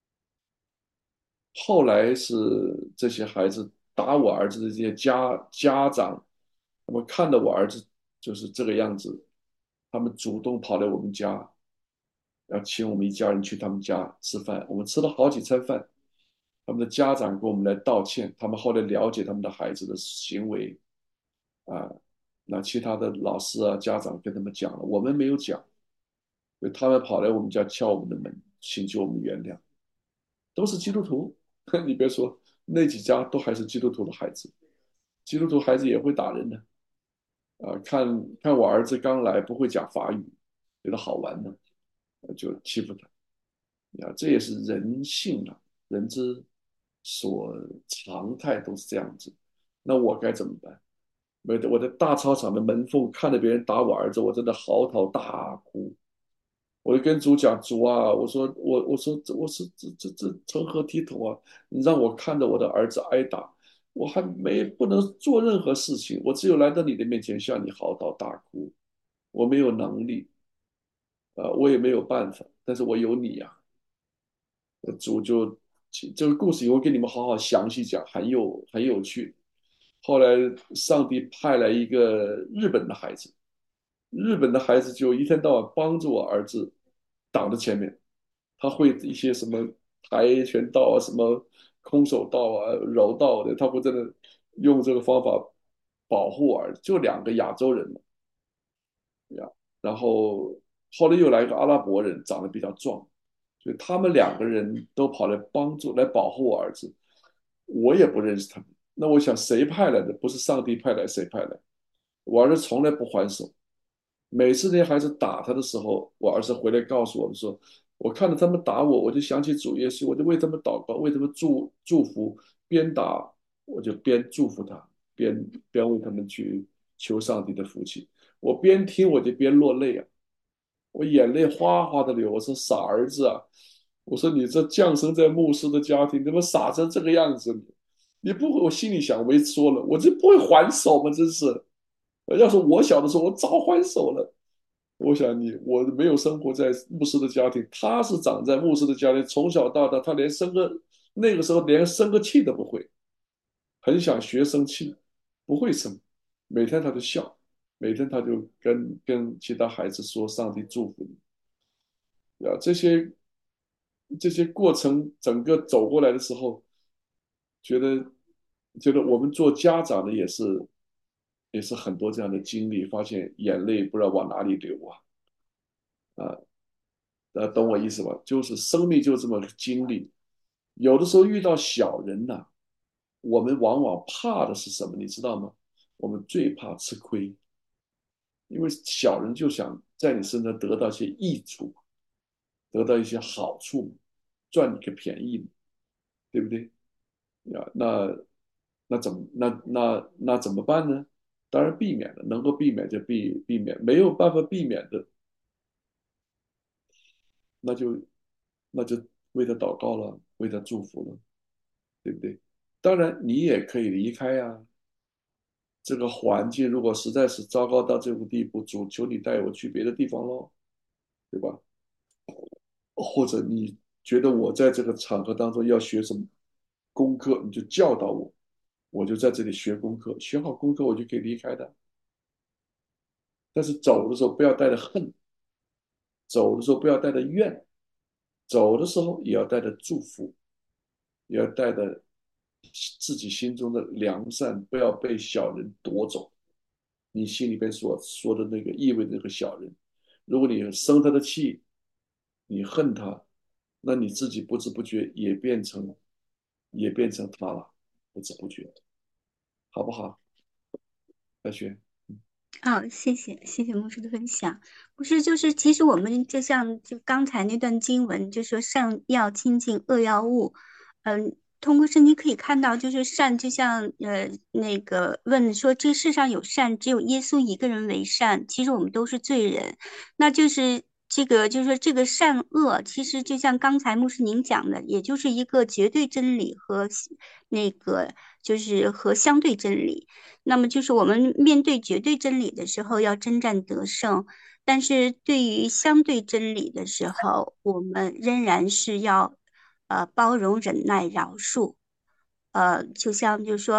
后来是这些孩子打我儿子的这些家家长，他们看到我儿子就是这个样子，他们主动跑来我们家要请我们一家人去他们家吃饭，我们吃了好几餐饭。他们的家长跟我们来道歉，他们后来了解他们的孩子的行为啊，那其他的老师啊、家长跟他们讲了，我们没有讲，所以他们跑来我们家敲我们的门，请求我们原谅，都是基督徒。你别说，那几家都还是基督徒的孩子，基督徒孩子也会打人的啊。看看我儿子刚来不会讲法语，觉得好玩呢，就欺负他。啊，这也是人性啊，人之所常态都是这样子。那我该怎么办？我的我的大操场的门缝看着别人打我儿子，我真的嚎啕大哭。我就跟主讲，主啊，我说我我说这我是这这这成何体统啊！你让我看着我的儿子挨打，我还没不能做任何事情，我只有来到你的面前向你嚎啕大哭。我没有能力，啊、呃我也没有办法，但是我有你呀、啊主就这个故事以后给你们好好详细讲，很有很有趣。后来上帝派来一个日本的孩子，日本的孩子就一天到晚帮助我儿子挡在前面，他会一些什么跆拳道啊、什么空手道啊、柔道的，他会真的用这个方法保护我儿子。就两个亚洲人嘛，呀，然后后来又来一个阿拉伯人，长得比较壮，所以他们两个人都跑来帮助、来保护我儿子。我也不认识他们，那我想谁派来的？不是上帝派来，谁派来？我儿子从来不还手，每次那些孩子打他的时候，我儿子回来告诉我们说，我看到他们打我，我就想起主耶稣，我就为他们祷告，为他们祝祝福，边打我就边祝福他，边边为他们去求上帝的福气。我边听我就边落泪啊，我眼泪哗哗的流。我说傻儿子啊，我说你这降生在牧师的家庭，怎么傻成这个样子？你不会，我心里想，我一说了，我就不会还手吗？真是，要是我小的时候，我早还手了。我想你，我没有生活在牧师的家庭，他是长在牧师的家庭，从小到大，他连生个那个时候连生个气都不会，很想学生气，不会生，每天他就笑，每天他就跟跟其他孩子说上帝祝福你啊，这些这些过程整个走过来的时候，觉得觉得我们做家长的也是也是很多这样的经历，发现眼泪不知道往哪里流啊啊，呃，懂我意思吧？就是生命就这么个经历，有的时候遇到小人呐、我们往往怕的是什么？你知道吗？我们最怕吃亏，因为小人就想在你身上得到一些益处，得到一些好处，赚你个便宜，对不对？呀，那那怎么那那那怎么办呢？当然避免了，能够避免就避避免，没有办法避免的，那就那就为他祷告了，为他祝福了，对不对？当然你也可以离开呀、这个环境如果实在是糟糕到这个地步，主求你带我去别的地方喽，对吧？或者你觉得我在这个场合当中要学什么功课，你就教导我，我就在这里学功课，学好功课我就可以离开的。但是走的时候不要带着恨，走的时候不要带着怨，走的时候也要带着祝福，也要带着自己心中的良善，不要被小人夺走。你心里边所说的那个意味的那个小人，如果你生他的气，你恨他，那你自己不知不觉也变成也变成他了，不知不觉，好不好？大学， 好，谢谢谢谢牧师的分享。不是，就是其实我们就像就刚才那段经文，就说善要亲近，恶要恶。嗯，通过圣经可以看到，就是善，就像呃那个问说，这世上有善，只有耶稣一个人为善。其实我们都是罪人，那就是这个，就是说这个善恶，其实就像刚才牧师您讲的，也就是一个绝对真理和那个就是和相对真理。那么就是我们面对绝对真理的时候要征战得胜，但是对于相对真理的时候，我们仍然是要呃包容、忍耐、饶恕。呃，就像就是说，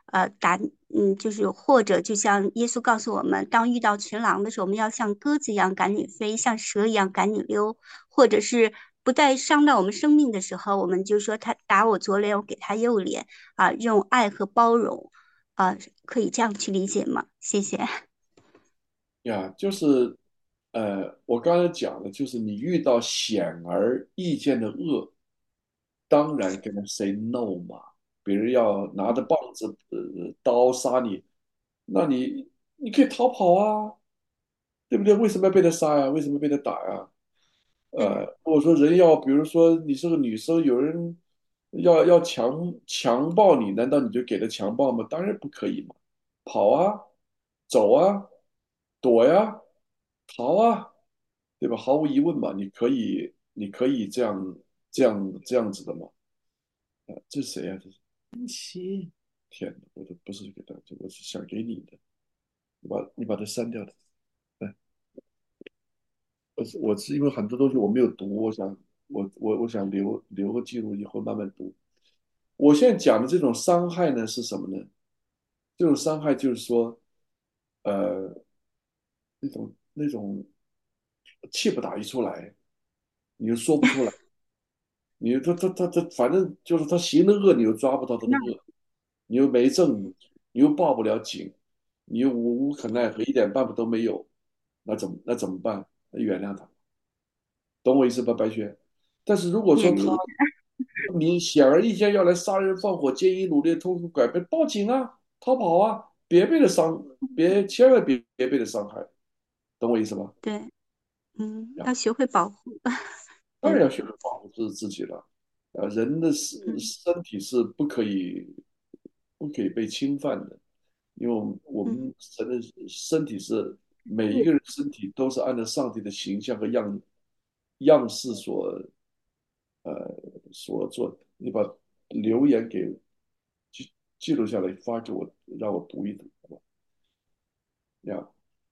呃，打，嗯，就是或者就像耶稣告诉我们，当遇到群狼的时候，我们要像鸽子一样赶紧飞，像蛇一样赶紧溜，或者是不带伤到我们生命的时候，我们就说他打我左脸，我给他右脸啊，用爱和包容啊，可以这样去理解吗？谢谢。 呀，就是呃，我刚才讲的，就是你遇到显而易见的恶，当然跟他 say no 嘛。别人要拿着棒子、呃刀杀你，那你你可以逃跑啊，对不对？为什么要被他杀呀？为什么被他打呀？呃， 对， 如果说人要，比如说你是个女生，有人要要强强暴你，难道你就给他强暴吗？当然不可以嘛，跑啊，走啊，躲呀，逃啊，对吧？毫无疑问嘛，你可以，你可以这样这样这样子的嘛。啊，这是谁呀、这是安琪， 天哪，我都不是给他，我是想给你的，你把你把它删掉的。来，我是我是因为很多东西我没有读，我想我我我想留留个记录，以后慢慢读。我现在讲的这种伤害呢是什么呢？这种伤害就是说，呃，那种那种气不打一处来，你又说不出来，你他他他他，反正就是他行的恶，你又抓不到他的那恶，你又没证据，你又报不了警，你又无无可奈何，一点办法都没有，那怎么那怎么办？那原谅他，懂我意思吧，白雪？但是如果说他远离。 你显而易见要来杀人放火、奸淫掳掠、偷偷拐骗，报警啊，逃跑啊，别被他伤，别千万别别被他伤害，懂我意思吧？ 对，嗯， 呀， 要学会保护。对， 当然要学会保护自自己了。呃，人的身嗯身体是不可以不可以被侵犯的，因为我们我嗯们人的身体是每一个人身体都是按照上帝的形象和样样式所呃所做的。你把留言给记记录下来，发给我，让我读一读，好吧？呀，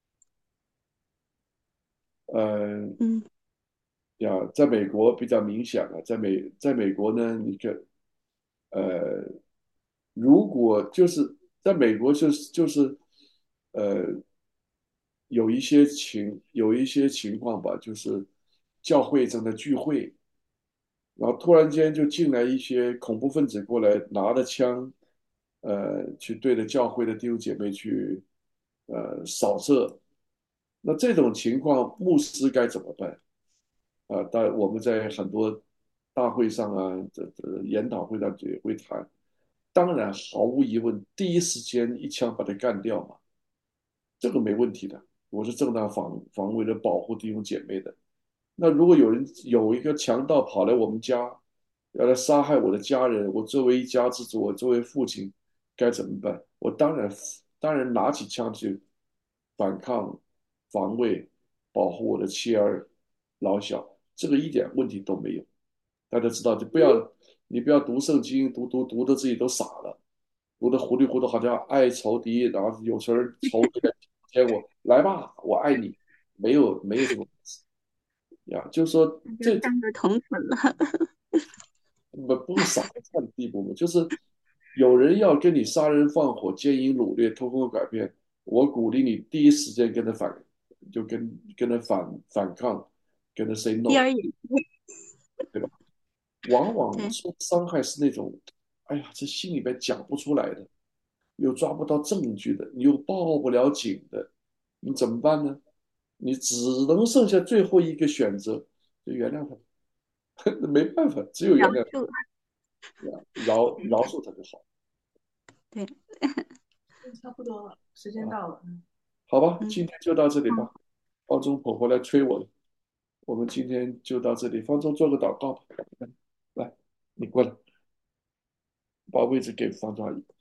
呃嗯呀，在美国比较明显了，在美在美国呢，你看，呃，如果就是在美国就是就是呃有一些情有一些情况吧，就是教会正在聚会，然后突然间就进来一些恐怖分子过来，拿着枪，呃，去对着教会的弟兄姐妹去呃扫射。那这种情况，牧师该怎么办？啊，当然我们在很多大会上啊，这这研讨会上也会谈。当然，毫无疑问，第一时间一枪把他干掉嘛，这个没问题的。我是正当防防卫的，保护弟兄姐妹的。那如果有人有一个强盗跑来我们家，要来杀害我的家人，我作为一家之主，我作为父亲，该怎么办？我当然当然拿起枪去反抗、防卫、保护我的妻儿老小，这个一点问题都没有。大家知道，就不要你不要读圣经，读读读的自己都傻了，读的糊里糊涂，好像爱仇敌，然后有时候仇敌来骗我，来吧，我爱你，没有没有这个呀，就是说那就这当个同存了。 不不会傻到这样的地步嘛，就是有人要跟你杀人放火、奸淫掳掠、偷工拐骗，我鼓励你第一时间跟他反，就跟跟他反反抗，跟他 say 第 no， 二眼， 对吧？往往对， 受伤害是那种，哎呀，这心里边讲不出来的，又抓不到证据的，你又报不了警的，你怎么办呢？你只能剩下最后一个选择，就原谅他，没办法，只有饶原谅恕。 他，饶饶恕他就好。 对， 差不多了，时间啊， 到了。嗯， 好吧， 嗯， 今天就到这里好， 吧。方中婆婆来催我了，我们今天就到这里。方中做个祷告吧，来，你过来，把位置给方中阿姨，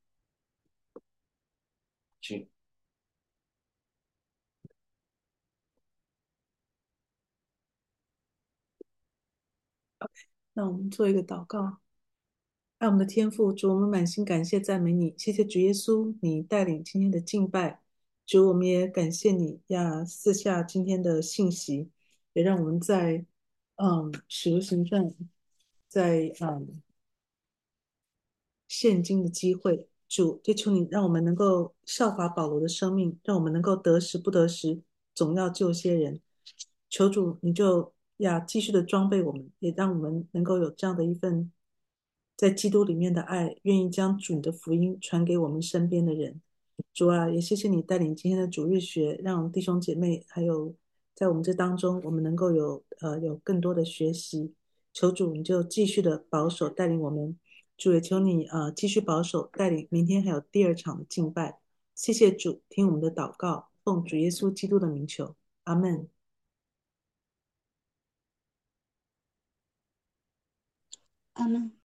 请。 那我们做一个祷告。爱我们的天父，主，我们满心感谢赞美你，谢谢主耶稣，你带领今天的敬拜。主，我们也感谢你呀，赐下今天的信息，也让我们在嗯使徒行传，在嗯现今的机会。 主，就求你让我们能够效法保罗的生命，让我们能够得时不得时，总要救些人。求主，你就呀继续的装备我们，也让我们能够有这样的一份在基督里面的爱，愿意将主的福音传给我们身边的人。主啊，也谢谢你带领今天的主日学，让弟兄姐妹还有在我们这当中，我们能够有呃有更多的学习。求主，你就继续的保守带领我们。主也求你呃继续保守带领，明天还有第二场的敬拜。谢谢主，听我们的祷告，奉主耶稣基督的名求，阿门。 阿门。